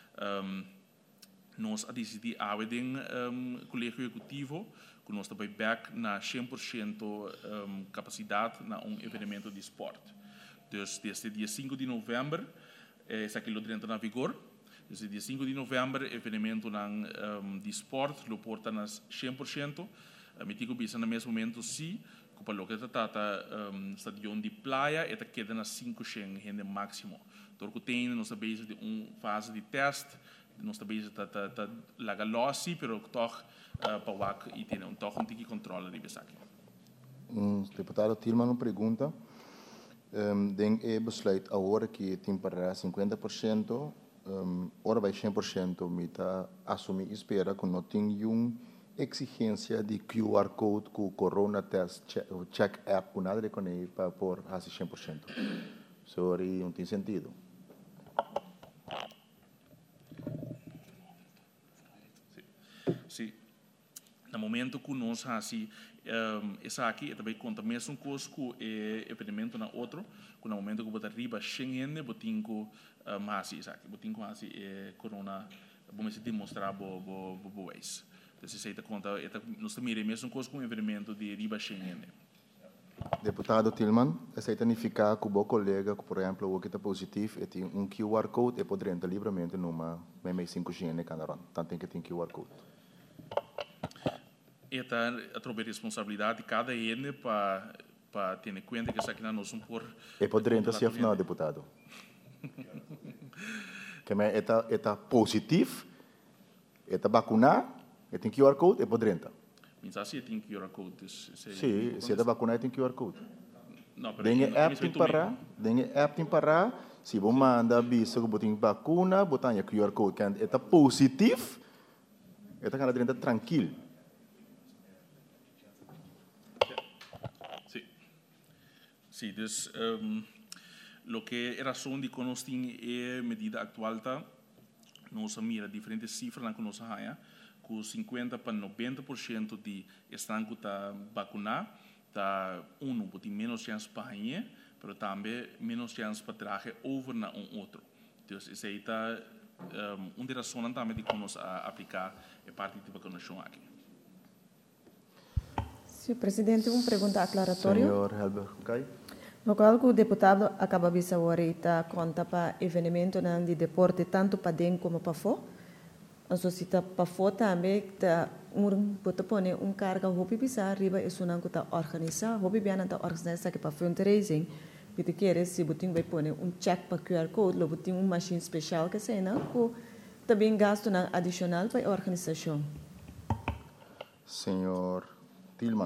Nós decidimos a colégio executivo, que nós estamos back na 100% capacidade na evento de esporte. Dus, desde dia 5 de novembro, essa aqui entra na vigor. Desde dia 5 de novembro, evento de esporte, lo porta nas 100%. Me digo que no mesmo momento, sim, para o que trata estadião de praia, esta queda nas 500 gente máximo. Então, tem nós sabemos de fase de teste, nós sabemos que laga lossi, pero toch para wak e tem toch tem controle de isso aqui. Deputado Tillman, uma pergunta. Den besluit agora que tem para 50%, ora vai 100%, me está assumir espera que não tem exigência de QR Code com Corona Test Check App, com nada de conhecer para por fazer 100%. Sorry, não tem sentido. Sim. No momento que nós fazemos essa aqui, também conta mesmo com o evento na outro, que no momento que você arriba Schengen, você tem que fazer isso aqui, você tem que fazer Corona, vamos demonstrar boas. Então, se você conta, nós também mesmo coisa com o evento de riba Schengen. Deputado Tillman, essa significa que o meu colega, por exemplo, o que está positivo, e tem QR Code e poderia entrar livremente numa 5G em Canaron. Tanto que tem QR Code. Esta é a responsabilidade de cada ene para ter em conta que isso aqui não é por... E poderia entrar se afinal, deputado. Que é positivo, é vacunar, e tem QR Code e poderia entrar. Mas assim tem QR Code. Sim, se é vacunar tem QR Code. Não, Dengue app tem para, se você manda aviso que você tem vacuna, você tem QR Code, que é positivo, é tá tranquilo. Sim, dus lo que é razão de que nós temos é medida atual, nós mira diferentes cifras que nós temos, com 50 para 90% de estão que está vacinado, tem menos chance para ganhar, mas também menos chance para trazer over na outro. Então, isso aí está uma das razões também de que nós aplicar a parte de vacinação aqui. Senhor Presidente, uma pergunta aclaratória. Senhor Helber, ok? No qual o deputado acaba de saber conta para evento de deporte tanto para dentro como para fora. A sociedade para fora também pode pôr carga hobby bisa riba isso não está organizado hobby bem não está organizado que para fundraising porque quer se botin vai pôr check para QR code lo botin machine especial que sei não que também gasto na adicional para a organização. Senhor Tillman.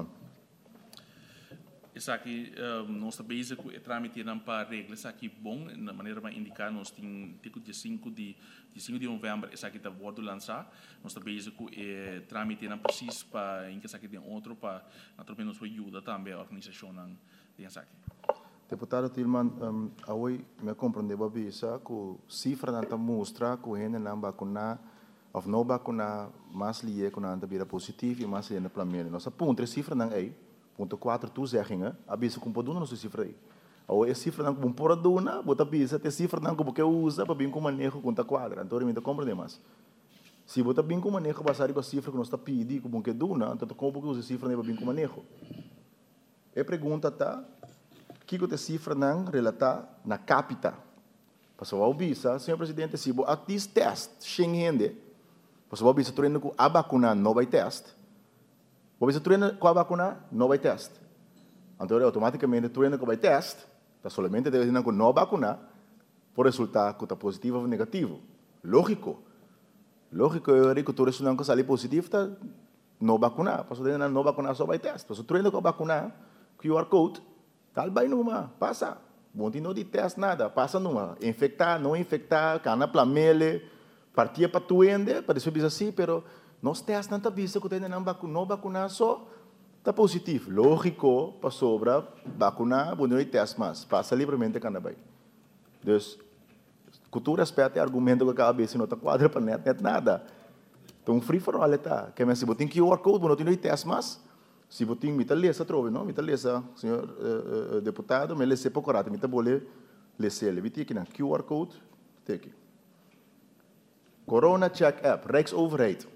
Isso aqui, nós estamos bezig com o trâmite de regras aqui bom, na maneira de indicar, nós temos dia 5 de novembro, isso aqui está voando lançar, nós estamos bezig com o trâmite preciso para que isso aqui tem outro, para naturalmente nos ajuda também a organização dessa aqui. Deputado Tillman, hoje me compreendeu bem isso, que a cifra não mostra que a gente não vacuna, ou não vacuna, mais lié que não está positivo e mais lié na planeta. Nossa ponta cifra não é 0.4 tu zeggen, abis com poduna nossa cifra aí. Ou é cifra não com por duna, bota bisa, te cifra não com que usa para bem com manejo conta quadra. Então me compreende mais. Se bota bem com manejo passar com a cifra que nós está pedindo com que duna, então como que usa cifra não bem com manejo. E pergunta tá, que te cifra não relata na capita. Passou ao bisa, senhor presidente, se bo atis test, Schengen, passou ao bisa treino com a vacuna não vai teste. Você treina com a vacuna, não vai teste. Então, automaticamente, treina com o teste, está somente deve com não vacuna, por resultar que está positivo ou negativo. Lógico. Lógico, eu digo que tu resulta que sai positivo, está não vacunar. Passou de não vacunar, só vai teste. Passou treina com a vacuna, QR Code, tal vai numa, passa. Bom, não de teste nada, passa numa. Infectar, não infectar, cana plamele, partia para tu ende, para isso assim, pero nós testes não está visto que não vacunar só está positivo. Lógico, para sobra, vacunar, bom, não teste mais. Passa livremente cada vez. Então, cultura respeita o argumento que acaba de não está quadra para net nada. Então, free for all está. Que se você tem QR Code, não tem teste mais. Se você tem muita lesa, trove, não? Muita lesa, senhor deputado, me lesa por correto, muita boleh lesa ele. Você tem aqui na QR Code, tem aqui. Corona Check App, Rijksoverheid.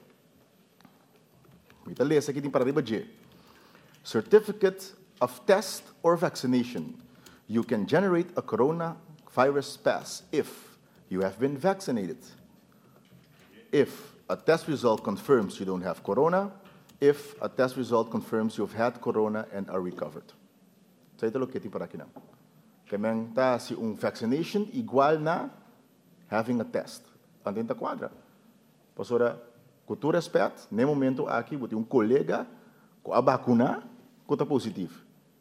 Kita lees aqui tem para G. Certificate of test or vaccination. You can generate a coronavirus pass if you have been vaccinated. If a test result confirms you don't have corona, if a test result confirms you've had corona and are recovered. Isso é o que tem para aqui não. Kaya tá se vaccination igual na having a test. Andem da quadra. Pastora, com todo respeito, no momento aqui, vou ter colega com a vacuna que está positivo.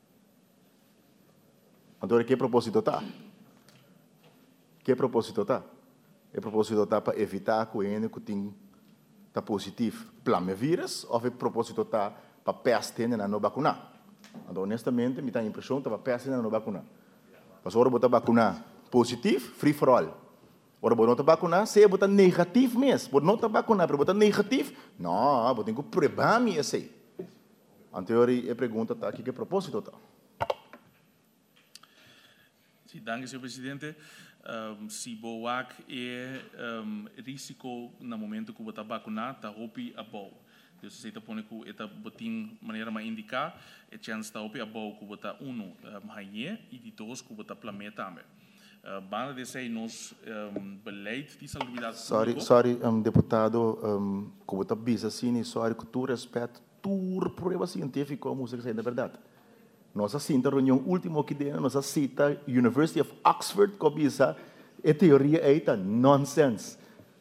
Então, que propósito está? Que propósito está? O propósito está para evitar que o ene que está positivo plame vírus, ou o propósito está para peste na não vacunar? Então, honestamente, me dá a impressão que para peste na não vacunar. Mas agora, botar vacunar positivo, free for all. Ora, você não está vacunado, se você negativo mesmo. Você não está vacunado, mas você negativo. Não, você tem que provar isso aí. Anterior, a pergunta está aqui, que propósito está? Sim, danke, senhor presidente. Se boak é risco no momento que você está vacunado, está roupa a bom. Dus se está pone que eta botin maneira mais indicar, e chance está opi abou que bota haie e de dois que bota planeta também. Bana de sei nos beleid de salubridade. Sorry, deputado, como está bisa assim, sorry que tu respeito tudo prova científica como você sei da verdade. Nossa cinta reunião última que deu, nossa cita University of Oxford que bisa é teoria é nonsense.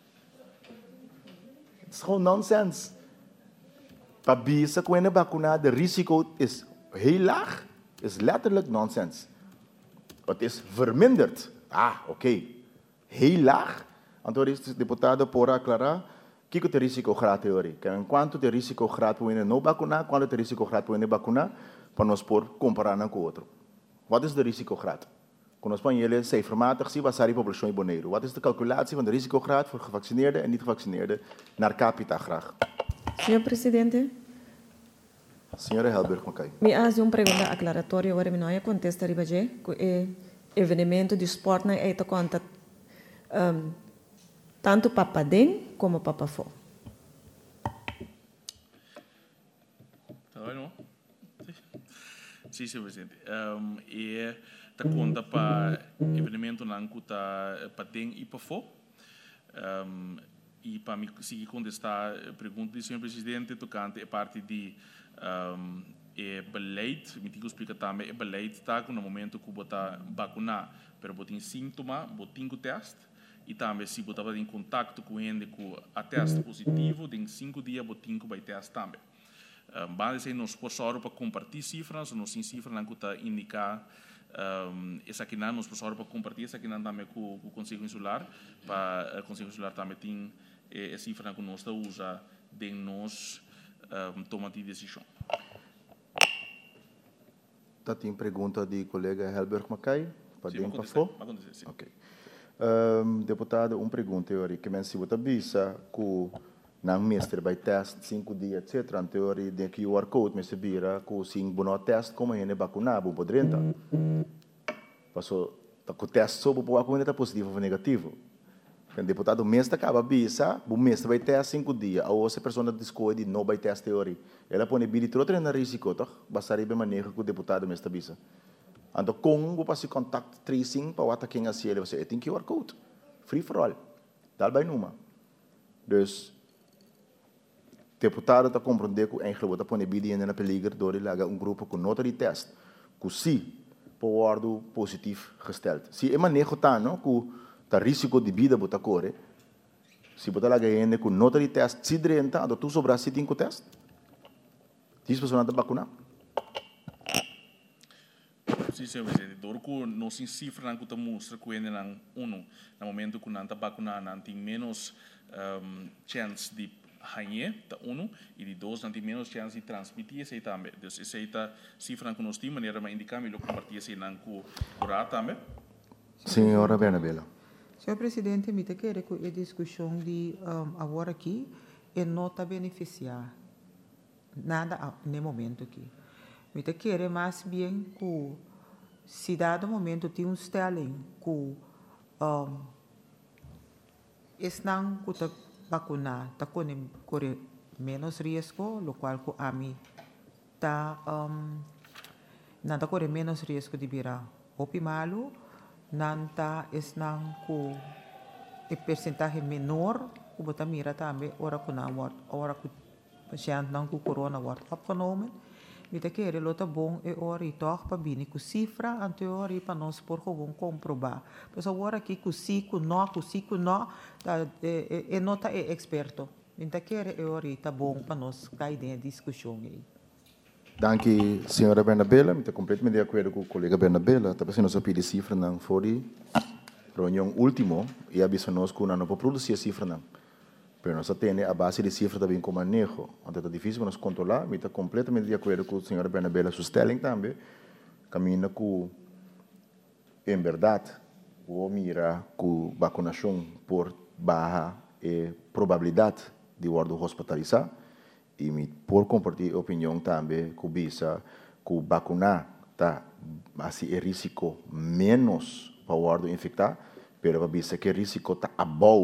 It's gewoon nonsense. Para bisa com a vacuna, de risiko is heel laag, is letterlijk nonsense. Het is verminderd. Oké. Heel laag. Entonces, deputado, por aclarar, ¿qué es el risco grado teoría? ¿Cuánto es el risco grado para no vacunar? ¿Cuánto es el risco grado para vacunar? Para nos por comparar con otro. Wat is de risicograad? Con ons panelen cijfermatig zien wat de populatie in Bonaire. Wat is de calculatie van de risicograad voor gevaccineerden en niet-gevaccineerden naar capita graag? Senhor Presidente. Senhora Helberg, okay. Me hace uma pergunta aclaratória, agora me não é contesta ribaje, que é evento de esporte na eita conta tanto para Padem como para Pafó. Tá bem, sim, senhor presidente. E tá conta para evento na conta Padem e Pafó. E para me seguir contestar a pergunta do senhor presidente tocante a parte de beleid, me digo explicar também, beleid está no momento que você vacinar, pero você tem sintoma, você tem o teste, e também se você está em contato com ele com a teste positivo, em 5 dias você tem que teste também. Mas aí nós podemos para compartilhar cifras, nós temos cifras que está indicar essa aqui nós podemos para compartilhar essa aqui também com o Conselho Insular, para o Conselho Insular também tem a cifra que nós usa de nós tomar de decisão. Tá tem pergunta de colega Helberg Macai? Padem Pafó? Ok. Deputado, uma pergunta, teoria, que men se você avisa que não mestre vai teste 5 dias, etc. Em teoria, de QR Code, me se vira que se bono teste como é vacinar, bom podrenta. Passou, o teste sobre o vacuna está positivo ou negativo. O deputado mestre acaba avisa, o mestre vai testar 5 dias, ou se a pessoa descobre não vai testar teoria. Ela põe bilhete outro na risco, tá? Bastaria bem maneira que o deputado mestre avisa. Então, com o passe contact tracing para o ataque assim, ele vai tem QR Code, free for all, dá bem numa. Dus deputado está compreendendo que eigenlijk está põe bilhete na peligro door ele grupo com nota de teste, que se pode positivo gesteld. Se é maneira tá, não, que tá risco de vida bota corre. Se botar lá ganhando com nota de teste, se drenta, então tu sobra se tem com teste. Diz pessoa não vacinar. Sim, senhor presidente. Dorco nós em cifra não está mostra que ainda não no momento que não está vacinar não tem menos chance de ganhar, tá e de 2 não tem menos chance de transmitir esse também. Então essa é cifra que nós temos maneira mais indicar melhor compartilhar esse não com o também. Senhora Bernabela. Senhor Presidente, me quer que a discussão de agora aqui não está beneficiar nada no momento aqui. Me quer mais bem que se dado momento tem stelling que estão que vacinar está corre menos risco, lo qual que a mim está nada corre menos risco de virar opimalo. Nanta estão com o percentagem menor, que você mira também, hora que o paciente não com corona wordt opgenomen. Met de keren lota bom e ori toch para bini com cifra ante ori para nós por gewoon comprobar. Mas agora aqui com si com nó e nota é experto. Met de keren e ori tá bom para nós cair em discussão aí. Danke, senhora Bernabela. Estou completamente de acordo com o colega Bernabela. Talvez nós pedimos cifra não foi reunião última e avisamos que não pode produzir cifra não. Mas nós temos a base de cifra também como manejo. Então é difícil nós controlar. Estou completamente de acordo com a senhora Bernabela. Sua stelling também caminha com, em verdade, o mira com vacinação por baixa probabilidade de ser hospitalizado. E por compartilhar opinião também que bisa que vacinar tá assim é risco menos para o infectar, pero bisa que risco tá above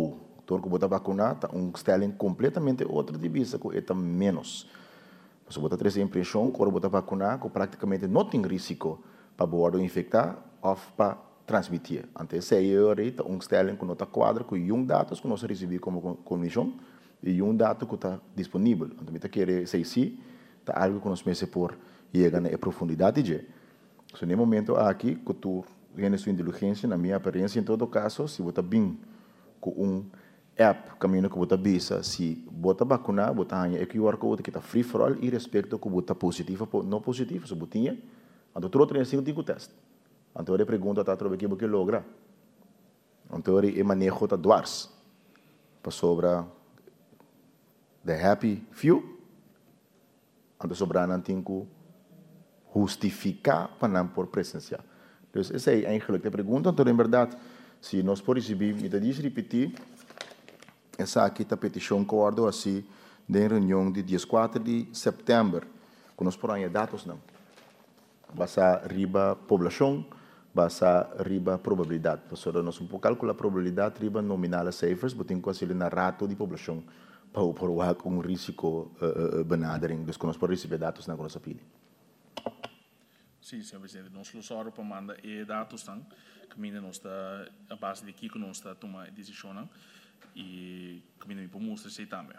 Então, que bota vacunar, tá stelling completamente outra divisa, que é menos. Se bota trazer impressão, quando bota vacunar, que praticamente não tem risco para bordo infectar ou para transmitir. Antes, se eu reita stelling que não está quadro, com dados que nós recebemos como comissão, e dado que está disponível. Então, me quer sei se tá algo que nós pensamos por chegar na profundidade de. So, no momento aqui, que tu tens sua inteligência, na minha experiência, em todo caso, se você bem com app, caminho que você visa, se você vacinar, você tem QR Code que está free for all, e respeito que você positivo ou não positivo, se você tinha, então tu tem o teste. Então, eu pergunto a outra que você logra. Então, eu manejo a duas. Para sobre the happy few, então sobrando tem que justificar para não por presencial. Então, essa é eigenlijk a pergunta. Então, em verdade, se nós por receber, me diz repetir, essa aqui é a petição que eu assim, da reunião de 14 de setembro, que nós por aí dados não. Basta riba população, basta riba probabilidade. Então, nós vamos calcular a probabilidade riba nominal a cifras, mas tem que fazer na rato de população para provar com risco benadering. Então, nós por receber dados na nossa pili. Sim, senhor presidente. Nós só para mandar dados que nós está a base de que nós está tomando decisão e que nós podemos mostrar também.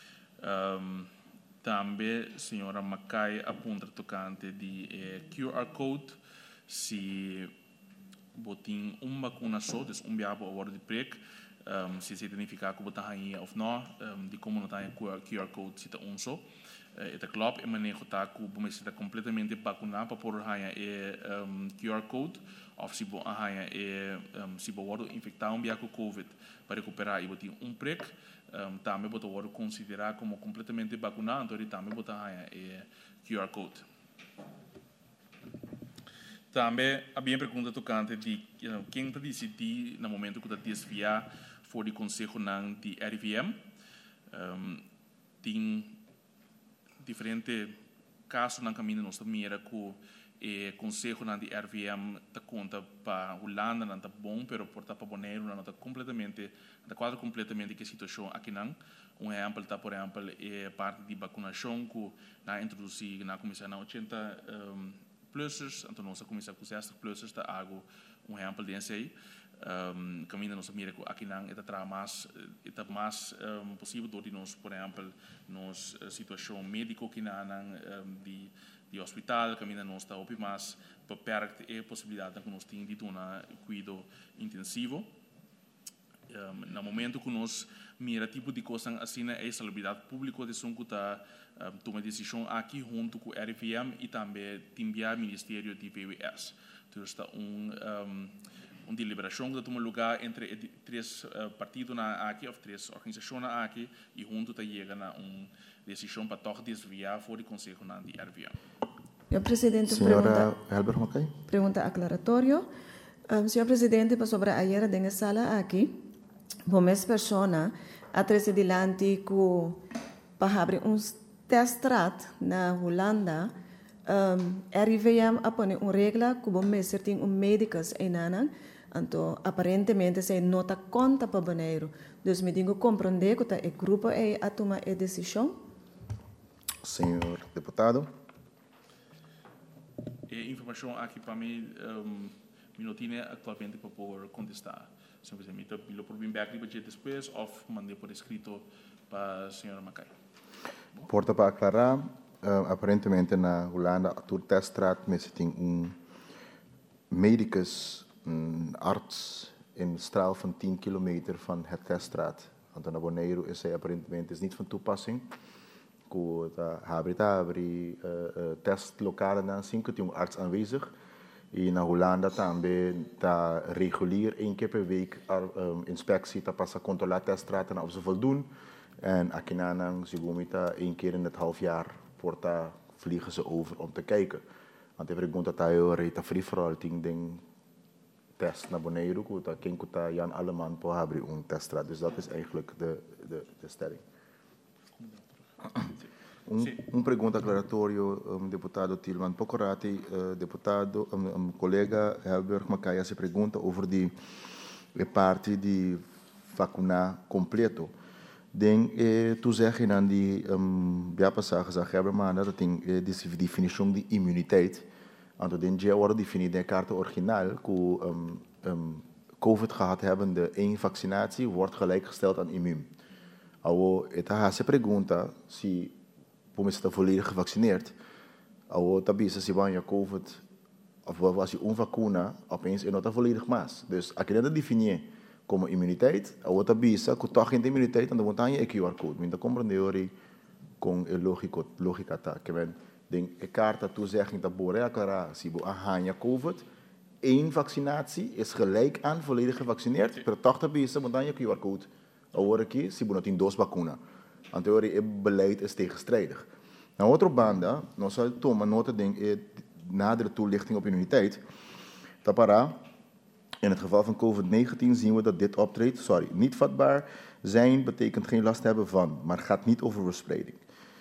Também, senhora Macai aponta tocante de QR Code, se botem vacuna só, então biabo a hora de prek, se se identificar que botar aí ou não, de como não tem QR Code se está só. É claro, eu manejo tá que o bom está completamente vacunado para pôr aí QR Code, ou se bom aí se bom infectar biaco COVID para recuperar e botar prek, também botar o considerar como completamente vacunado, então também botar aí QR Code. Também havia pergunta tocante de quem está decidindo no momento que está desviar for de conselho de RVM. Tem diferentes casos na caminho nós mira que o conselho de RVM está conta para Holanda não está bom, pero por para Bonaire não está completamente, está quase completamente que a situação aqui não. Exemplo está por exemplo parte de vacinação que na introduzir na comissão na 80 pluses, então nós começar com 60 pluses está algo exemplo desse aí. Caminho nós mira que aqui não está mais possível do nós por exemplo nos situação médico que não de hospital caminho nós está op mais beperkt possibilidade que nós tem de uma cuidado intensivo. No momento que nós mira tipo de coisa assim é salubridade pública de som que está toma decisão aqui junto com o RVM e também o Ministério de VWS. Então está uma deliberação que toma lugar entre três partidos aqui ou três organizações aqui e junto está chegando a uma decisão para tocar desviar fora do Conselho de RVM. Senhor Presidente, Senhora Helber Macai. Pergunta aclaratório. Senhor Presidente, sobre ayer na sala aqui, algumas pessoas atrás adiante que para abrir testrat na Holanda, RIVM apone uma regra que bom mestre tem médicos em Nanang, então aparentemente se nota conta para Bonaire. Dus me digo compreender que o grupo é a tomar a decisão. Senhor deputado. Informação aqui para mim, me não tinha atualmente para poder contestar. Senhor Presidente, eu por vir back depois ou mandei por escrito para a senhora Macai. Porta para aclarar, aparentemente na Holanda, o teststraat met tem médicos, arts in straal van 10 kilometer van het teststraat. Want na Bonaire is hij aparentemente niet van toepassing. Habri testlokalen na 5 tem arts aanwezig. E na Holanda também está regulier 1 keer per week inspectie te passen controleer teststraten of ze voldoen. En aqui na Nanang, Sigumita, 1 keer in het half jaar vliegen ze over om te kijken. Want even ik dat hij reed free for all ding test naar Bonaire, dat ken ik Jan Alleman po habri teststraat. Dus dat is eigenlijk de stelling. Pergunta aclaratório, deputado Tilman Pocorati, deputado, colega Helber Macaya se pergunta over die parte de vacunar completo. Dan tu zeg je dan die bijpassage zag hebben maar dat ding die definitie die immuniteit. En toen je wordt definieerd de kaart origineel ku COVID gehad hebben de één vaccinatie wordt gelijkgesteld aan immuun. Awo eta hace pregunta si pomens está volledig gevaccineerd. Awo tabisa si van je COVID of was je onvacuna opeens in nota volledig mas. Dus als je dat definieert como immuniteit, awo tabisa ku toch geen immuniteit en dan moet je QR code. Minta compreendere con el lógica ta que ben ding e kaarta toezegging dat borea kara si bo ahanya COVID. Eén vaccinatie is gelijk aan volledig gevaccineerd. Per toch tabisa moet je QR code. Hoor ik si bonatin dos vacuna. Aan teorie het beleid is tegenstrijdig. Nou, wat op banda, nou zal het maar nota ding nadere toelichting op immuniteit. Tapara, in het geval van COVID-19 zien we dat dit optreedt. Niet vatbaar zijn betekent geen last hebben van, maar gaat niet over verspreiding.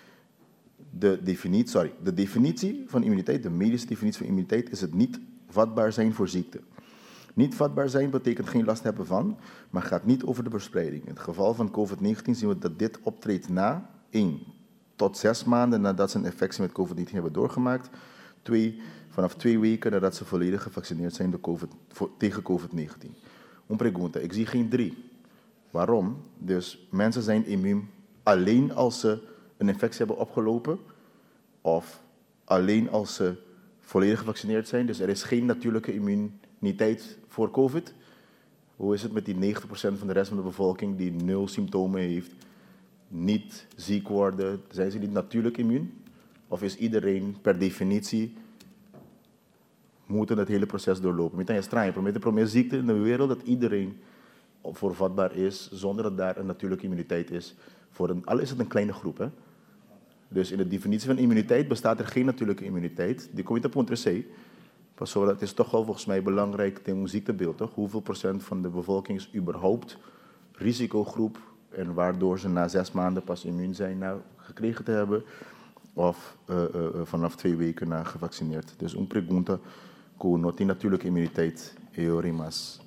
De definitie van immuniteit, de medische definitie van immuniteit, is het niet vatbaar zijn voor ziekte. Niet vatbaar zijn betekent geen last hebben van, maar gaat niet over de verspreiding. In het geval van COVID-19 zien we dat dit optreedt na 1 tot 6 maanden nadat ze een infectie met COVID-19 hebben doorgemaakt. 2, vanaf 2 weken nadat ze volledig gevaccineerd zijn tegen COVID-19. Een pregunta, ik zie geen 3. Waarom? Dus mensen zijn immuun alleen als ze een infectie hebben opgelopen of alleen als ze volledig gevaccineerd zijn. Dus er is geen natuurlijke immuniteit voor COVID. Hoe is het met die 90% van de rest van de bevolking die 0 symptomen heeft, niet ziek worden? Zijn ze niet natuurlijk immuun? Of is iedereen per definitie moeten het hele proces doorlopen? Met een probleem ziekte in de wereld dat iedereen voor vatbaar is, zonder dat daar een natuurlijke immuniteit is. Al is het een kleine groep. Hè? Dus in de definitie van immuniteit bestaat er geen natuurlijke immuniteit. Die komt op punt C. Het is toch wel volgens mij belangrijk in een ziektebeeld. Toch? Hoeveel procent van de bevolking is überhaupt risicogroep en waardoor ze na 6 maanden pas immuun zijn na gekregen te hebben of vanaf 2 weken na gevaccineerd. Dus een pregunta con no natuurlijke immuniteit eorimas.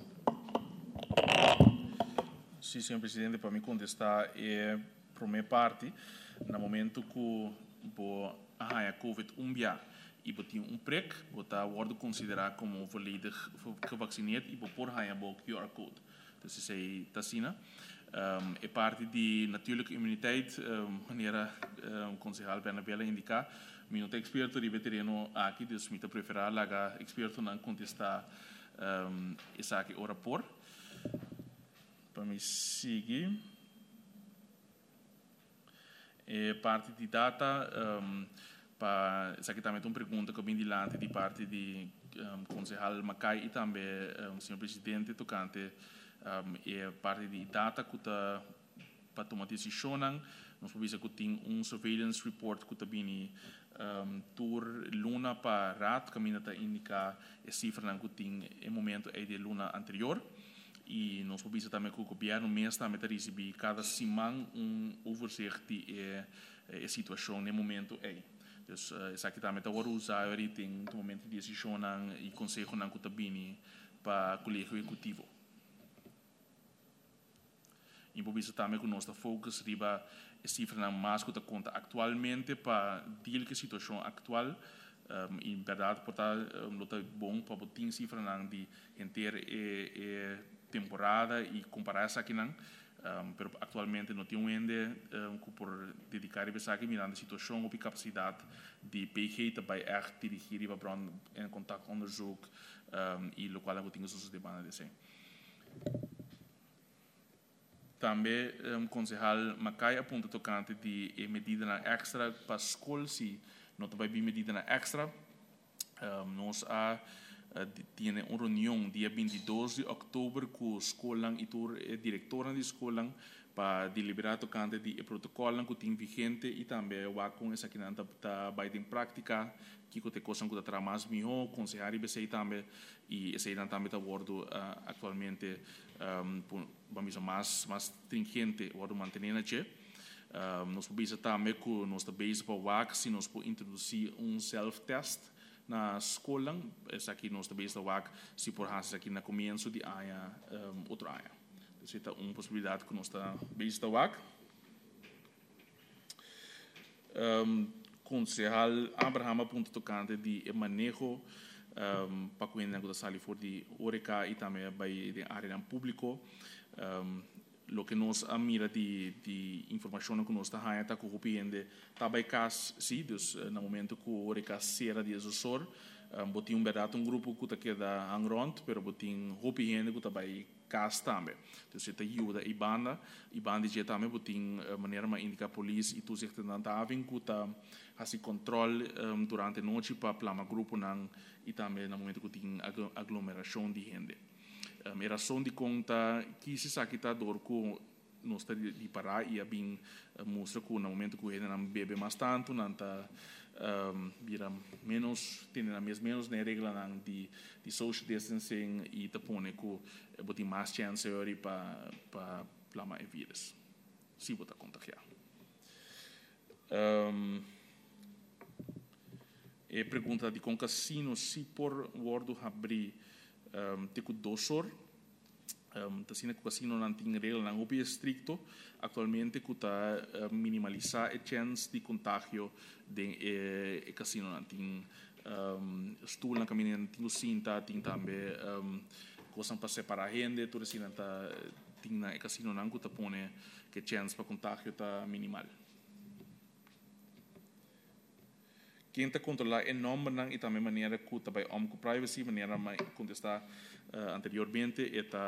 Sim, senhor presidente, para me contestar para minha parte, no momento que a COVID e botar prik, wordt considerado como volledig gevaccineerd e por a QR code. Dus is hij tasina. E parte de natuurlijke immuniteit, wanneer concejal Bernabella indica, mi not experto di veterano aqui, dus mi te preferar laga experto nan contestar essa aqui o rapport. Para me seguir, parte de data, para exatamente uma pergunta que eu vim dilante de parte de concejal Macai e também senhor presidente tocante parte de data que está para tomar decisão, nós podemos que tem surveillance report que está vindo tour luna para rat, caminha está indicar a cifra que tem em momento é de luna anterior. E nós podemos também que o governo mesmo também está recebendo cada semana overzicht de a situação no momento é. Dus exatamente agora usar tem no momento de decisão e conselho não que está vindo para o colégio executivo. E podemos também que nós focus riba a cifra mais que está conta atualmente para deal com a situação atual. Em verdade, portanto, não é bom para botar cifra de inteira temporada e comparar essa aqui não, pero atualmente não tem ainda por dedicar a pensar que mirando a situação ou a capacidade de PG também dirigir e para em contato com onderzoek e o qual eu tenho os debates de ser. Também concejal Macai aponta tocante de medida extra para escola se não também bem medida extra nós tiene uma reunião dia 22 de outubro com a escola e a diretora da escola para deliberar tocante de protocolo que tem vigente e também com essa que não está em prática que tem coisas que está mais melhor conselhar e BC também e esse aí também está bordo atualmente vamos mais stringente bordo manter na che nós podemos também que nós está base para se nós podemos introduzir self test na escola, essa aqui nós também está se por razão aqui na começo de área outra área. Dus esta possibilidade que nós está bezig wak. Concejal Abraham aponta tocante de manejo para cuidar da sala for de horeca e também by de área público. Lo que nós mira de informação que nós está aí está corrupendo tá by cas sim, dus no momento que o horeca será de assessor, botin verdade grupo que tá queda angrond, pero botin corrupendo que tá by cas também. Dus esta ajuda e banda já também botin maneira mais indicar polícia e tu zegt dan tá having que tá assim controle durante a noite para plama grupo nang e também no momento que tem aglomeração de gente. Era som de conta que se sabe que está dor com nós está de parar e a bem mostra que no momento que ele não bebe mais tanto, não está vira menos tem na menos na regra não de social distancing e te põe que botar mais chance aí para plama e vírus se botar contagiar. E pergunta de com casino se por wordo abrir tipo dosor, assim que o casino não tem regra, não é estricto, atualmente que está minimalizar a chance de contágio de casino não tem stool na caminho não tem cinta, tem também coisa para separar gente, tudo assim não tá tem na casino não que está põe que chance para contágio está minimal. Quem está controlar é nome e também maneira que está by com privacy, maneira mais contestar anteriormente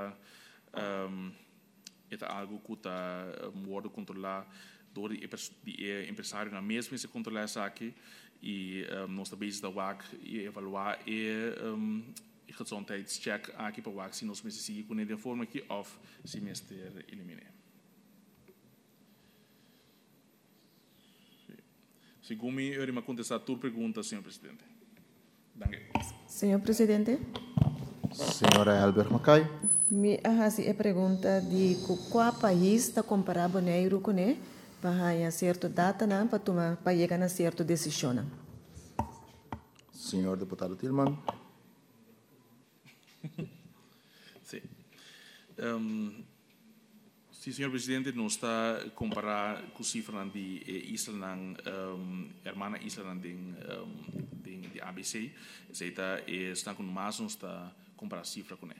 é algo que está modo controlar door die empresário na mesma se controlar essa aqui e nós está bezig da WAC e evaluar gezondheidscheck aqui para WAC se nós precisamos com de forma aqui of se mister eliminar. Segundo me, eu irei contestar a tua pergunta, senhor presidente. Senhor presidente. Senhora Albert Macay. Me hace a pergunta de qual país está comparado Bonaire com ele para certa data não para tomar para chegar a certa decisão. Senhor deputado Tillman. Sim. Sim, senhor presidente, nós está comparar com a cifra de Island, hermana Island de ABC, está com mais nós está comparar a cifra com ele.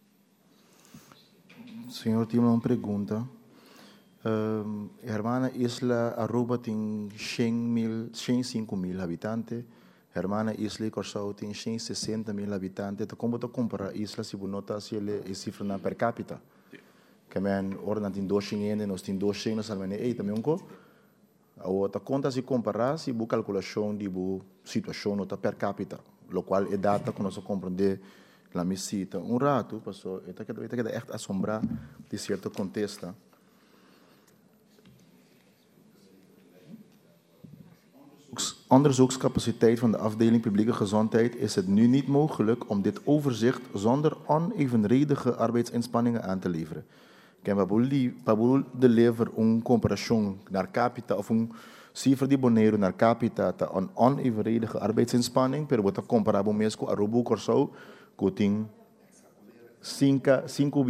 Senhor, tinha uma pergunta. Hermana Isla Aruba tem 105.000 habitantes. Hermana Isla Corsau tem 160.000 habitantes. Então, como tu compara Isla se você nota se ele é cifra per capita? Que men ora tem 200 nós tem 200 almeno e também co a outra conta se comparar se bu calculação de bu situação nota per capita lo qual é data que nós compreender la misita rato passou eta que echt assombrar de certo contexto. Onderzoekscapaciteit van de afdeling publieke gezondheid is het nu niet mogelijk om dit overzicht zonder onevenredige arbeidsinspanningen aan te leveren. Para de lever comparação naar capita of cifra de Bonaire naar capita ta onevenredige arbeidsinspanning, pero bota comparado mesmo com Aruba Corsau, que tem 5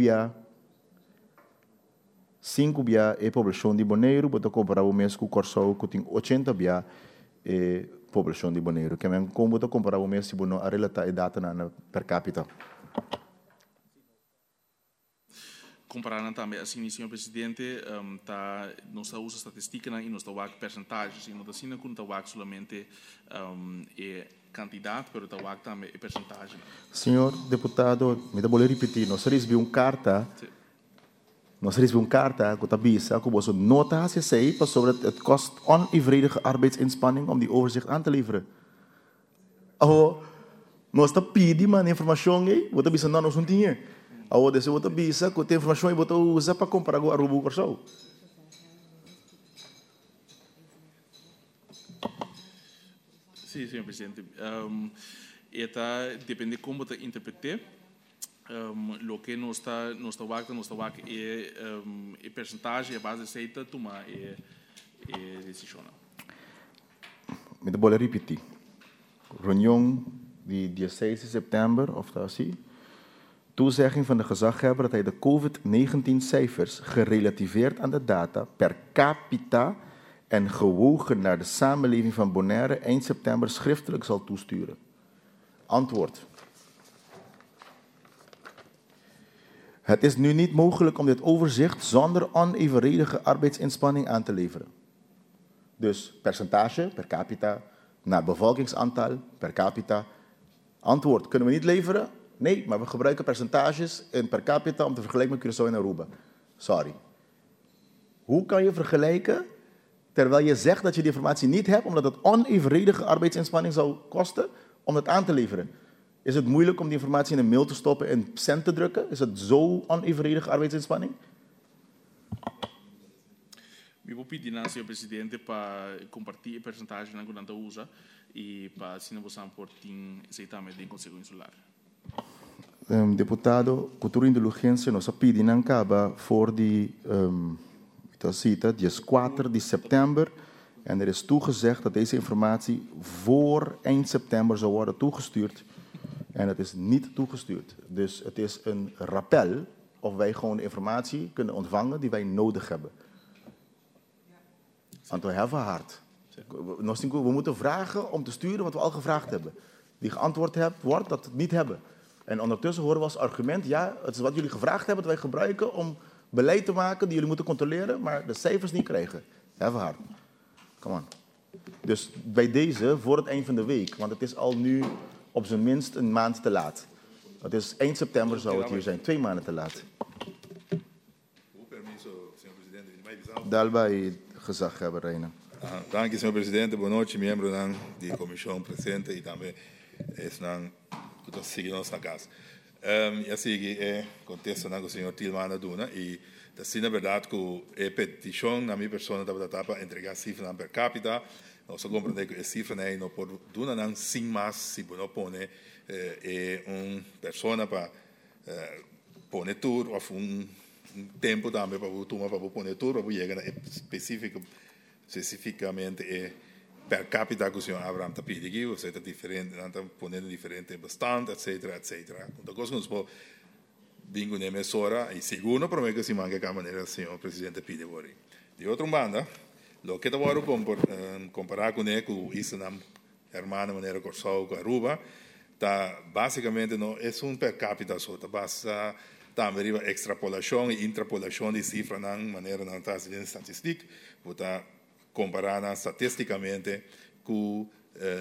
bia é população de Bonaire, bota comparado mesmo com Corsau, que tem 80 bia é população de Bonaire. Que men como bota comparado mesmo se bono a relata e data na per capita. Comparando também assim, senhor presidente, nós usamos estatística e nós usamos percentagens, e nós não usamos somente quantidade, mas usamos também percentagem. Senhor deputado, me dá repetir, nós recebemos carta, que está bisa, que você nota se sei sobre het kost onevenredige arbeidsinspanning om die overzicht aan te leveren. Nós está pedindo informação aí, você bisa não nos tinha. Agora, se você bisa, que tem informação e você usa para comparar com a Aruba Corsau. Sim, senhor presidente. Depende de como você interpreta. O que nós está é percentagem, a base aceita, tomar decisão. Me dá repetir. Reunião de 16 de setembro, of tá assim. Toezegging van de gezaghebber dat hij de COVID-19-cijfers gerelativeerd aan de data per capita en gewogen naar de samenleving van Bonaire eind september schriftelijk zal toesturen. Antwoord. Het is nu niet mogelijk om dit overzicht zonder onevenredige arbeidsinspanning aan te leveren. Dus percentage per capita naar bevolkingsaantal per capita. Antwoord, kunnen we niet leveren? Nee, maar we gebruiken percentages in per capita om te vergelijken met Curaçao en Aruba. Sorry. Hoe kan je vergelijken terwijl je zegt dat je die informatie niet hebt omdat het onevenredige arbeidsinspanning zou kosten om het aan te leveren? Is het moeilijk om die informatie in een mail te stoppen en cent te drukken? Is het zo onevenredige arbeidsinspanning? Ik wil pedir, senhor presidente, para compartilhar o percentage na Gunanta USA e para se não você aportar exatamente em Conselho Insular. Deputado, cultura e indulgência, nós pedimos voor die cita, 4 de september. En er is toegezegd dat deze informatie voor eind september zou worden toegestuurd. En het is niet toegestuurd. Dus het is een rappel of wij gewoon de informatie kunnen ontvangen die wij nodig hebben. Want we hebben hard. We moeten vragen om te sturen wat we al gevraagd hebben. Die geantwoord wordt dat we het niet hebben. En ondertussen horen we als argument, ja, het is wat jullie gevraagd hebben, dat wij gebruiken om beleid te maken die jullie moeten controleren, maar de cijfers niet krijgen. Hebben hard. Come on. Dus bij deze, voor het eind van de week, want het is al nu op zijn minst een maand te laat. Het is eind september zou het hier zijn, 2 maanden te laat. Daarbij gezaghebber, Reina. Dank u, senhor presidente. Boa noite, membro da comissão presente e também estão todos seguindo na casa. Eu sigo o contexto com o senhor Tilman Duna e da na verdade que a petição na minha pessoa da para entregar cifras per capita. Nós compreendemos que a cifra não pode Duna não sim mais se não põe pessoa para pôr tour ou tempo também para tomar para pôr tour para chegar especificamente per capita que o senhor Abraham está pedindo, ou seja, diferente, está ponendo diferente bestand, etc, etc. Então, coisa que nós podemos bingo na emissora e segundo para mim que se manca a maneira o senhor presidente pede agora. De outra banda, lo que estava comparar com ele, com isso na hermana maneira Curaçao com Aruba, tá basicamente não é per capita só, tá basta também extrapolação e intrapolação de cifra na maneira não está de estatística, está comparada estatisticamente com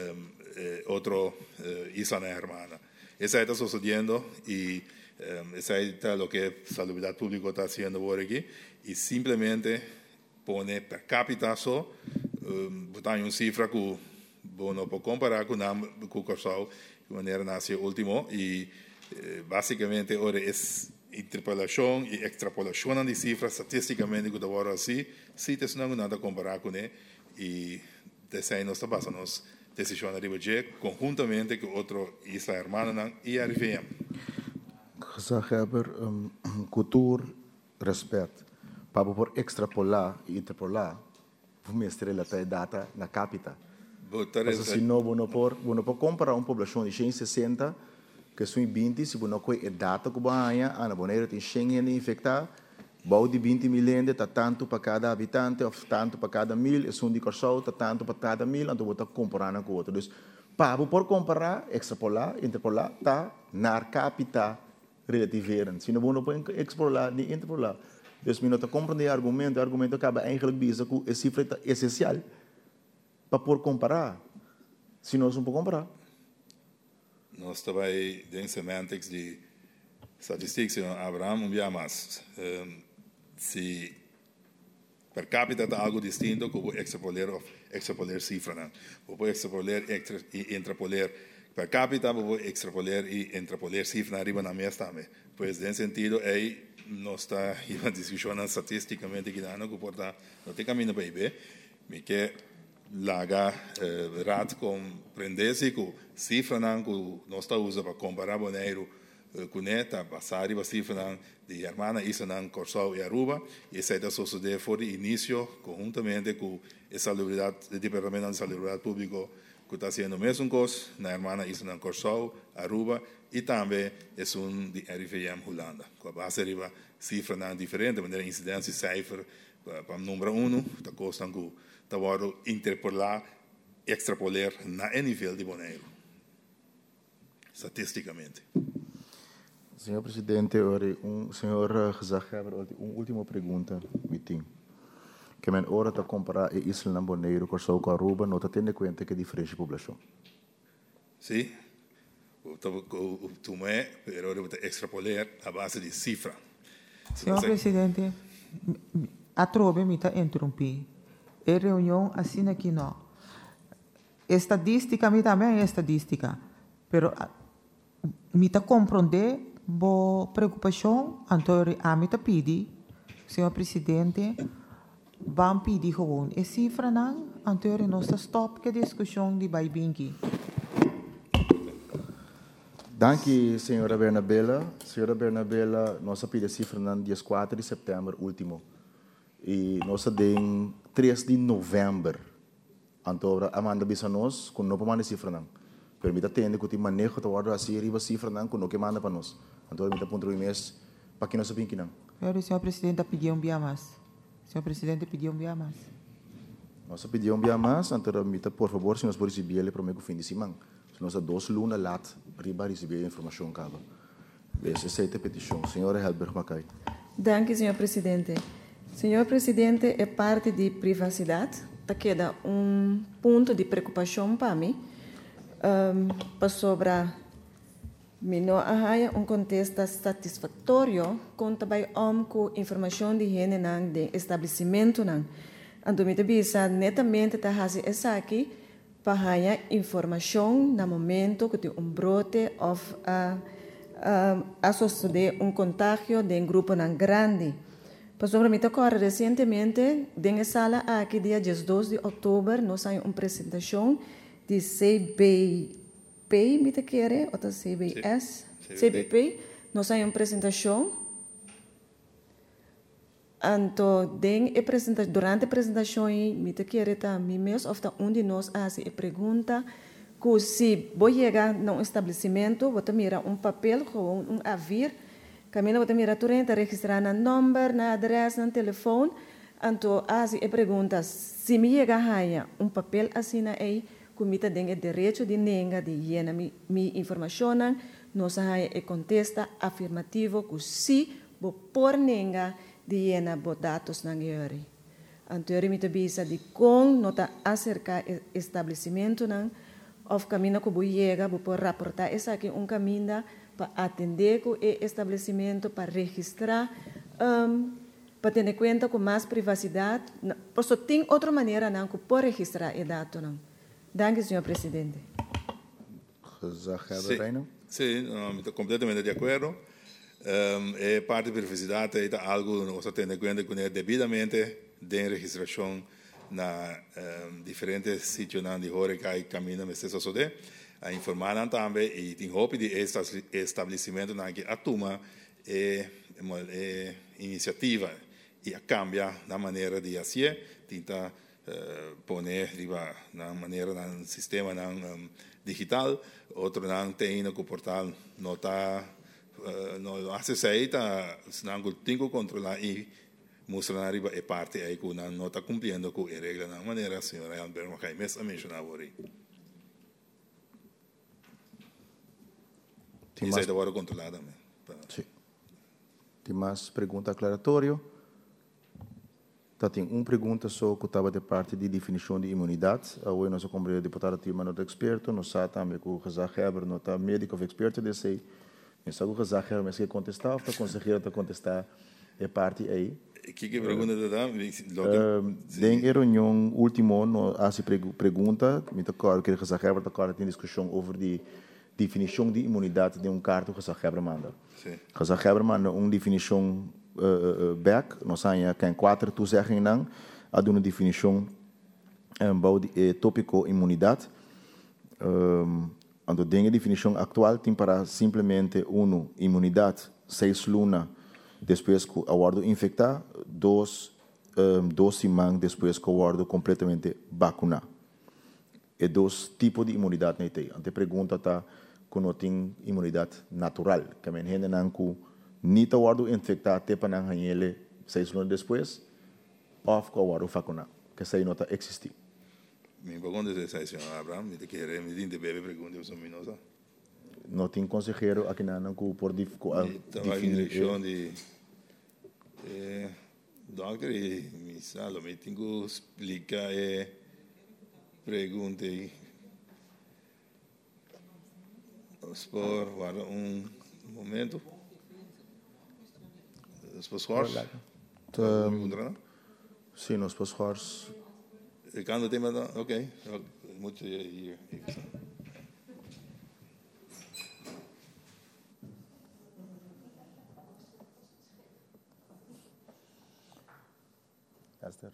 outro isla hermana. Esa está sucediendo y esa es lo que Salubridad Pública está haciendo por aquí y simplemente pone per capita so, botar una cifra que no puedo comparar con Curaçao de manera nació último y básicamente ahora es interpolación y extrapolación de cifras estatísticamente que ahora así, sí te no nada comparar con él y desde ahí nos está pasando decisión arriba conjuntamente con otro isla hermana y RIVM. Gezaghebber, cultuur, respect. Para por extrapolar e interpolar, vamos relatar data na capita. Mas se não, não pode comparar uma população de 160 que são 20, se não coi data que banha, a Bonaire tem 100 infectados, bau de 20 milhões, tá tanto para cada habitante, ou tanto para cada 1000, e são de Curaçao, tá tanto para cada 1000, então vou comparar com o outro. Então, para por comparar, extrapolar, interpolar, tá na capita relativeren. Se não pode extrapolar nem interpolar. Dus men moet compreender argumento, argumento acaba eigenlijk bezig com a cifra essencial para por comparar. Se não pode comparar. Nós também temos semantics de estatística, Abraham, um mais. Se per capita está algo distinto, que vou extrapolar cifra, não. Vou extrapolar e intrapolar per capita, vou extrapolar e intrapolar cifra arriba na mesa também. Pois, nesse sentido, aí nós está em uma discussão estatisticamente que não porta, não tem caminho para ir, mas que laga rat compreender-se que cifra não que nós está usando para comparar Bonaire com neta, passar a cifra não de hermana isso não Curaçao e Aruba e essa está sucedendo por início conjuntamente com a salubridade, o departamento de salubridade público que está fazendo o mesmo coisa na hermana isso não Curaçao, Aruba e também é de RIVM Holanda. Com a base de cifra não diferente, mas a incidência cifra para o número 1, está custando que está interpolar, extrapolar na nível de Bonaire, estatisticamente. Senhor Presidente, senhor Zacheber, última pergunta, meeting. Que men ora está comparar a Isla na Bonaire com a Aruba, não está tendo em conta que é diferente de população. Sim, o tomé, pero está extrapolar a base de cifra. Senhor Presidente, a trobe me está interromper. É reunião assim aqui não. Estadística, me também é estadística. Pero me está compreender a preocupação, então a me está pedir, senhor Presidente, vamos pedir gewoon. É cifra não, então nós está stop que discussão de baibinki. Danke, senhora Bernabella. Senhora Bernabella, nós pedimos cifra no dia 4 de setembro último. E nós temos 3 de novembro. Então, Amanda bisa nós, com não para cifra não. Permita tende que o manejo de ordem assim, riba cifra não, com não que manda para nós. Então, permita ponto um mês para que nós sabemos que não. O senhor Presidente pediu dia mais. O senhor Presidente pediu dia mais. Nós pedimos dia mais, então, permita, por favor, se nós podemos receber ele para o fim de semana. Se nós 2 lunas lá, riba receber a informação cava. Essa é a petição. Senhora Helberg Macay. Danke, senhor Presidente. Senhor Presidente, é parte de privacidade. Tá queda ponto de preocupação para mim. Para sobre não há contexto satisfatório quanto com informação de higiene de estabelecimento. Então, me bisa netamente tá fazendo essa aqui para informação no momento que tem brote ou associado contágio de grupo grande. Para sobre mim, recentemente, na sala aqui, dia 12 de outubro, nós temos uma apresentação de CBP, me quer, ou CBS? CBP. Nós temos uma apresentação. Então, durante a apresentação, me quer também, mesmo, ou de nós faz a pergunta, que se vou chegar num estabelecimento, vou mirar papel com aviso, Camila, você mira, tu renta registrar na número, na adresse, no telefone. Então, assim, a pergunta, se me chega a papel assim aí, comita tem o direito de nenga de llenar minha informação, nós há contesta afirmativo que se vou por nenga de llenar os dados na guiari. Então, eu me bisa de com nota acerca estabelecimento, ou caminho que vou chegar, vou por raportar essa aqui caminho para atender com o estabelecimento, para registrar, para ter em conta com mais privacidade. Porque tem outra maneira não que pode registrar o dado. Danke, senhor Presidente. Sim, estou completamente de acordo. É parte da privacidade, é algo que nós temos em conta que é devidamente de registração na diferentes sítios de hora que caminham nesse sociedade. A informar também e tem roupa de estabelecimento que atuma iniciativa e cambia na maneira de fazer, tenta poner na maneira no sistema digital, outro não tem no portal não está não aceita não tem que controlar e mostrar riba é parte aí que não está cumprindo com a regra na maneira senhora Albert Macay mesmo mencionava aí. Tem mais controlada também. Sim. Tem mais pergunta aclaratória? Tá, tem uma pergunta só que estava de parte de definição de imunidade. Hoje nós como deputado Tilman não é experto, nós sabemos que o Zacheber não está médico ou experto desse aí. Mas sabe o Zacheber mas que contestar, o conseguir contestar é parte aí. Que pergunta da Em reunião última, nós pergunta, me toca que o Zacheber está tem discussão sobre de definição de imunidade de carta que a Zacheber manda. A Zacheber manda uma definição back, nós temos 4 tu zeggen não, há uma definição tópico imunidade. Então, a definição atual tem para simplesmente imunidade 6 lunas depois que o aguardo infectar, 2 semanas depois que o aguardo completamente vacunar. É 2 tipos de imunidade na IT. A pergunta está kunoting imunidad natural. Que men hende nanku niet te worden infectado tepa nang hanyele 6 meses después, of ko waru vacuna, que sei nota existi. Mi poco de esa sesión, Abraham, ni te quiere, mi din de bebé pregunta sobre minosa. No tem consejero aqui na nanku por definir de doctor e mi salo, me tengo explica pergunta por guarda momento. Sponsors? Sim, os sponsors. Ik kan het thema dan? Oké. Moet je hier even staan. Esther,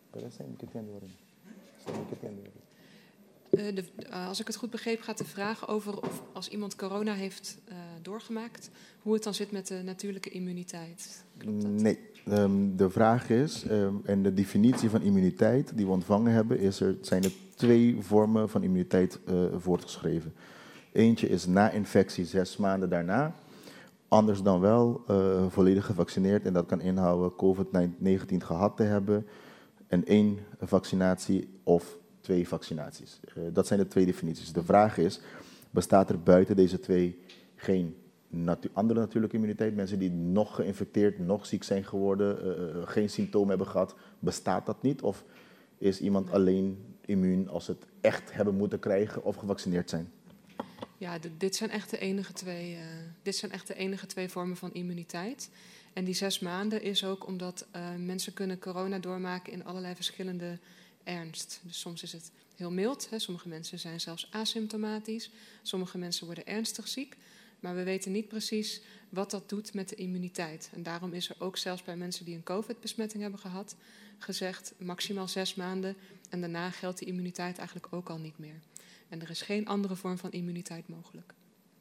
als ik het goed begreep, gaat de vraag over of als iemand corona heeft doorgemaakt, hoe het dan zit met de natuurlijke immuniteit. Nee, de vraag is, en de definitie van immuniteit die we ontvangen hebben, zijn er 2 vormen van immuniteit voortgeschreven. Eentje is na infectie 6 maanden daarna, anders dan wel volledig gevaccineerd. En dat kan inhouden COVID-19 gehad te hebben en 1 vaccinatie of 2 vaccinaties. Dat zijn de 2 definities. De vraag is, bestaat er buiten deze 2 geen andere natuurlijke immuniteit? Mensen die nog geïnfecteerd, nog ziek zijn geworden, geen symptomen hebben gehad, bestaat dat niet? Of is iemand alleen immuun als ze het echt hebben moeten krijgen of gevaccineerd zijn? Ja, dit zijn echt de enige 2 vormen van immuniteit. En die 6 maanden is ook omdat mensen kunnen corona doormaken in allerlei verschillende ernst. Dus soms is het heel mild. Sommige mensen zijn zelfs asymptomatisch. Sommige mensen worden ernstig ziek. Maar we weten niet precies wat dat doet met de immuniteit. En daarom is er ook zelfs bij mensen die een COVID-besmetting hebben gehad gezegd maximaal 6 maanden. En daarna geldt die immuniteit eigenlijk ook al niet meer. En er is geen andere vorm van immuniteit mogelijk.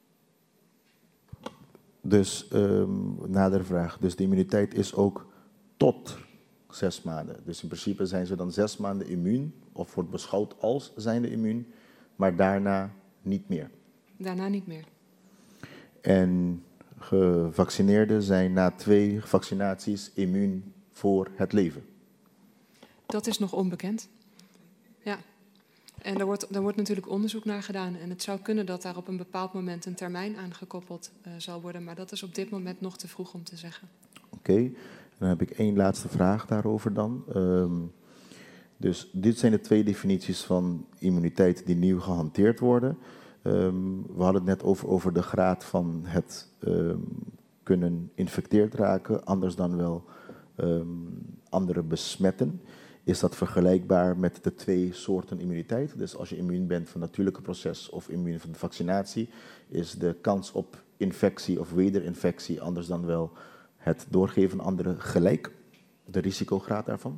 Dus, nader vraag. Dus de immuniteit is ook tot 6 maanden. Dus in principe zijn ze dan 6 maanden immuun, of wordt beschouwd als zijnde immuun, maar daarna niet meer. Daarna niet meer. En gevaccineerden zijn na 2 vaccinaties immuun voor het leven. Dat is nog onbekend. Ja. En daar wordt natuurlijk onderzoek naar gedaan. En het zou kunnen dat daar op een bepaald moment een termijn aan gekoppeld zal worden. Maar dat is op dit moment nog te vroeg om te zeggen. Oké. Dan heb ik 1 laatste vraag daarover dan. Dus dit zijn de 2 definities van immuniteit die nieuw gehanteerd worden. We hadden het net over de graad van het kunnen infecteerd raken, anders dan wel anderen besmetten. Is dat vergelijkbaar met de 2 soorten immuniteit? Dus als je immuun bent van het natuurlijke proces of immuun van de vaccinatie, is de kans op infectie of wederinfectie anders dan wel het doorgeven van anderen gelijk? De risicograad daarvan?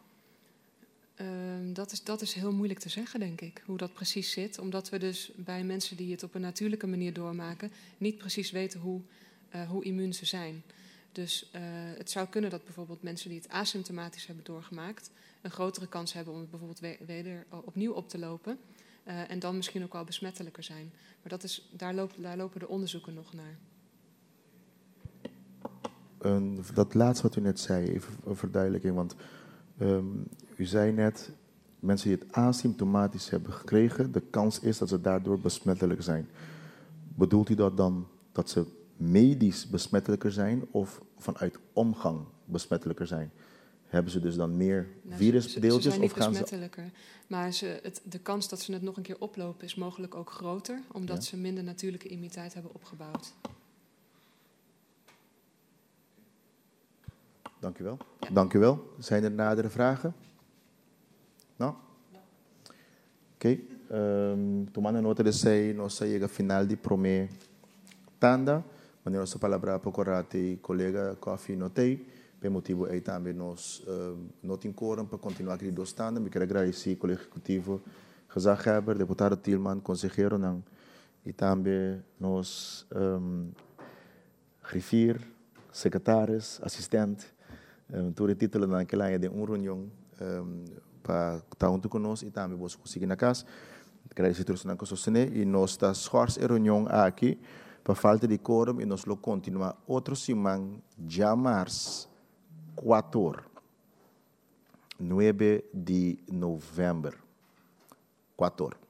Dat is heel moeilijk te zeggen, denk ik, hoe dat precies zit. Omdat we dus bij mensen die het op een natuurlijke manier doormaken niet precies weten hoe immuun ze zijn. Dus het zou kunnen dat bijvoorbeeld mensen die het asymptomatisch hebben doorgemaakt een grotere kans hebben om het bijvoorbeeld weer opnieuw op te lopen. En dan misschien ook wel besmettelijker zijn. Maar daar lopen de onderzoeken nog naar. Dat laatste wat u net zei, even een verduidelijking. Want u zei net, mensen die het asymptomatisch hebben gekregen, de kans is dat ze daardoor besmettelijk zijn. Bedoelt u dat dan dat ze medisch besmettelijker zijn of vanuit omgang besmettelijker zijn? Hebben ze dus dan meer virusdeeltjes? Ze zijn niet of gaan besmettelijker, maar de kans dat ze het nog een keer oplopen is mogelijk ook groter, omdat ze minder natuurlijke immuniteit hebben opgebouwd. Dank u wel. Ja. Dank u wel. Zijn er nadere vragen? No? Oké. Tomando nota de sei, nós chega final de prome tanda, mas nossa palavra para corate colega Kofi notei, per motivo aí também nós não tem quórum para continuar aqui do stand. Me quero agradecer ao colega executivo, gezaghebber, deputado Tielman, consejero nang e também nós griffier, secretaris, assistent, todo título naquela de reunião para estar junto conosco e também vos conseguir na casa. Quero situação que sostene e nós está esforço a reunião aqui para falta de quórum e nós lo continua outro semana já março 9 de novembro 4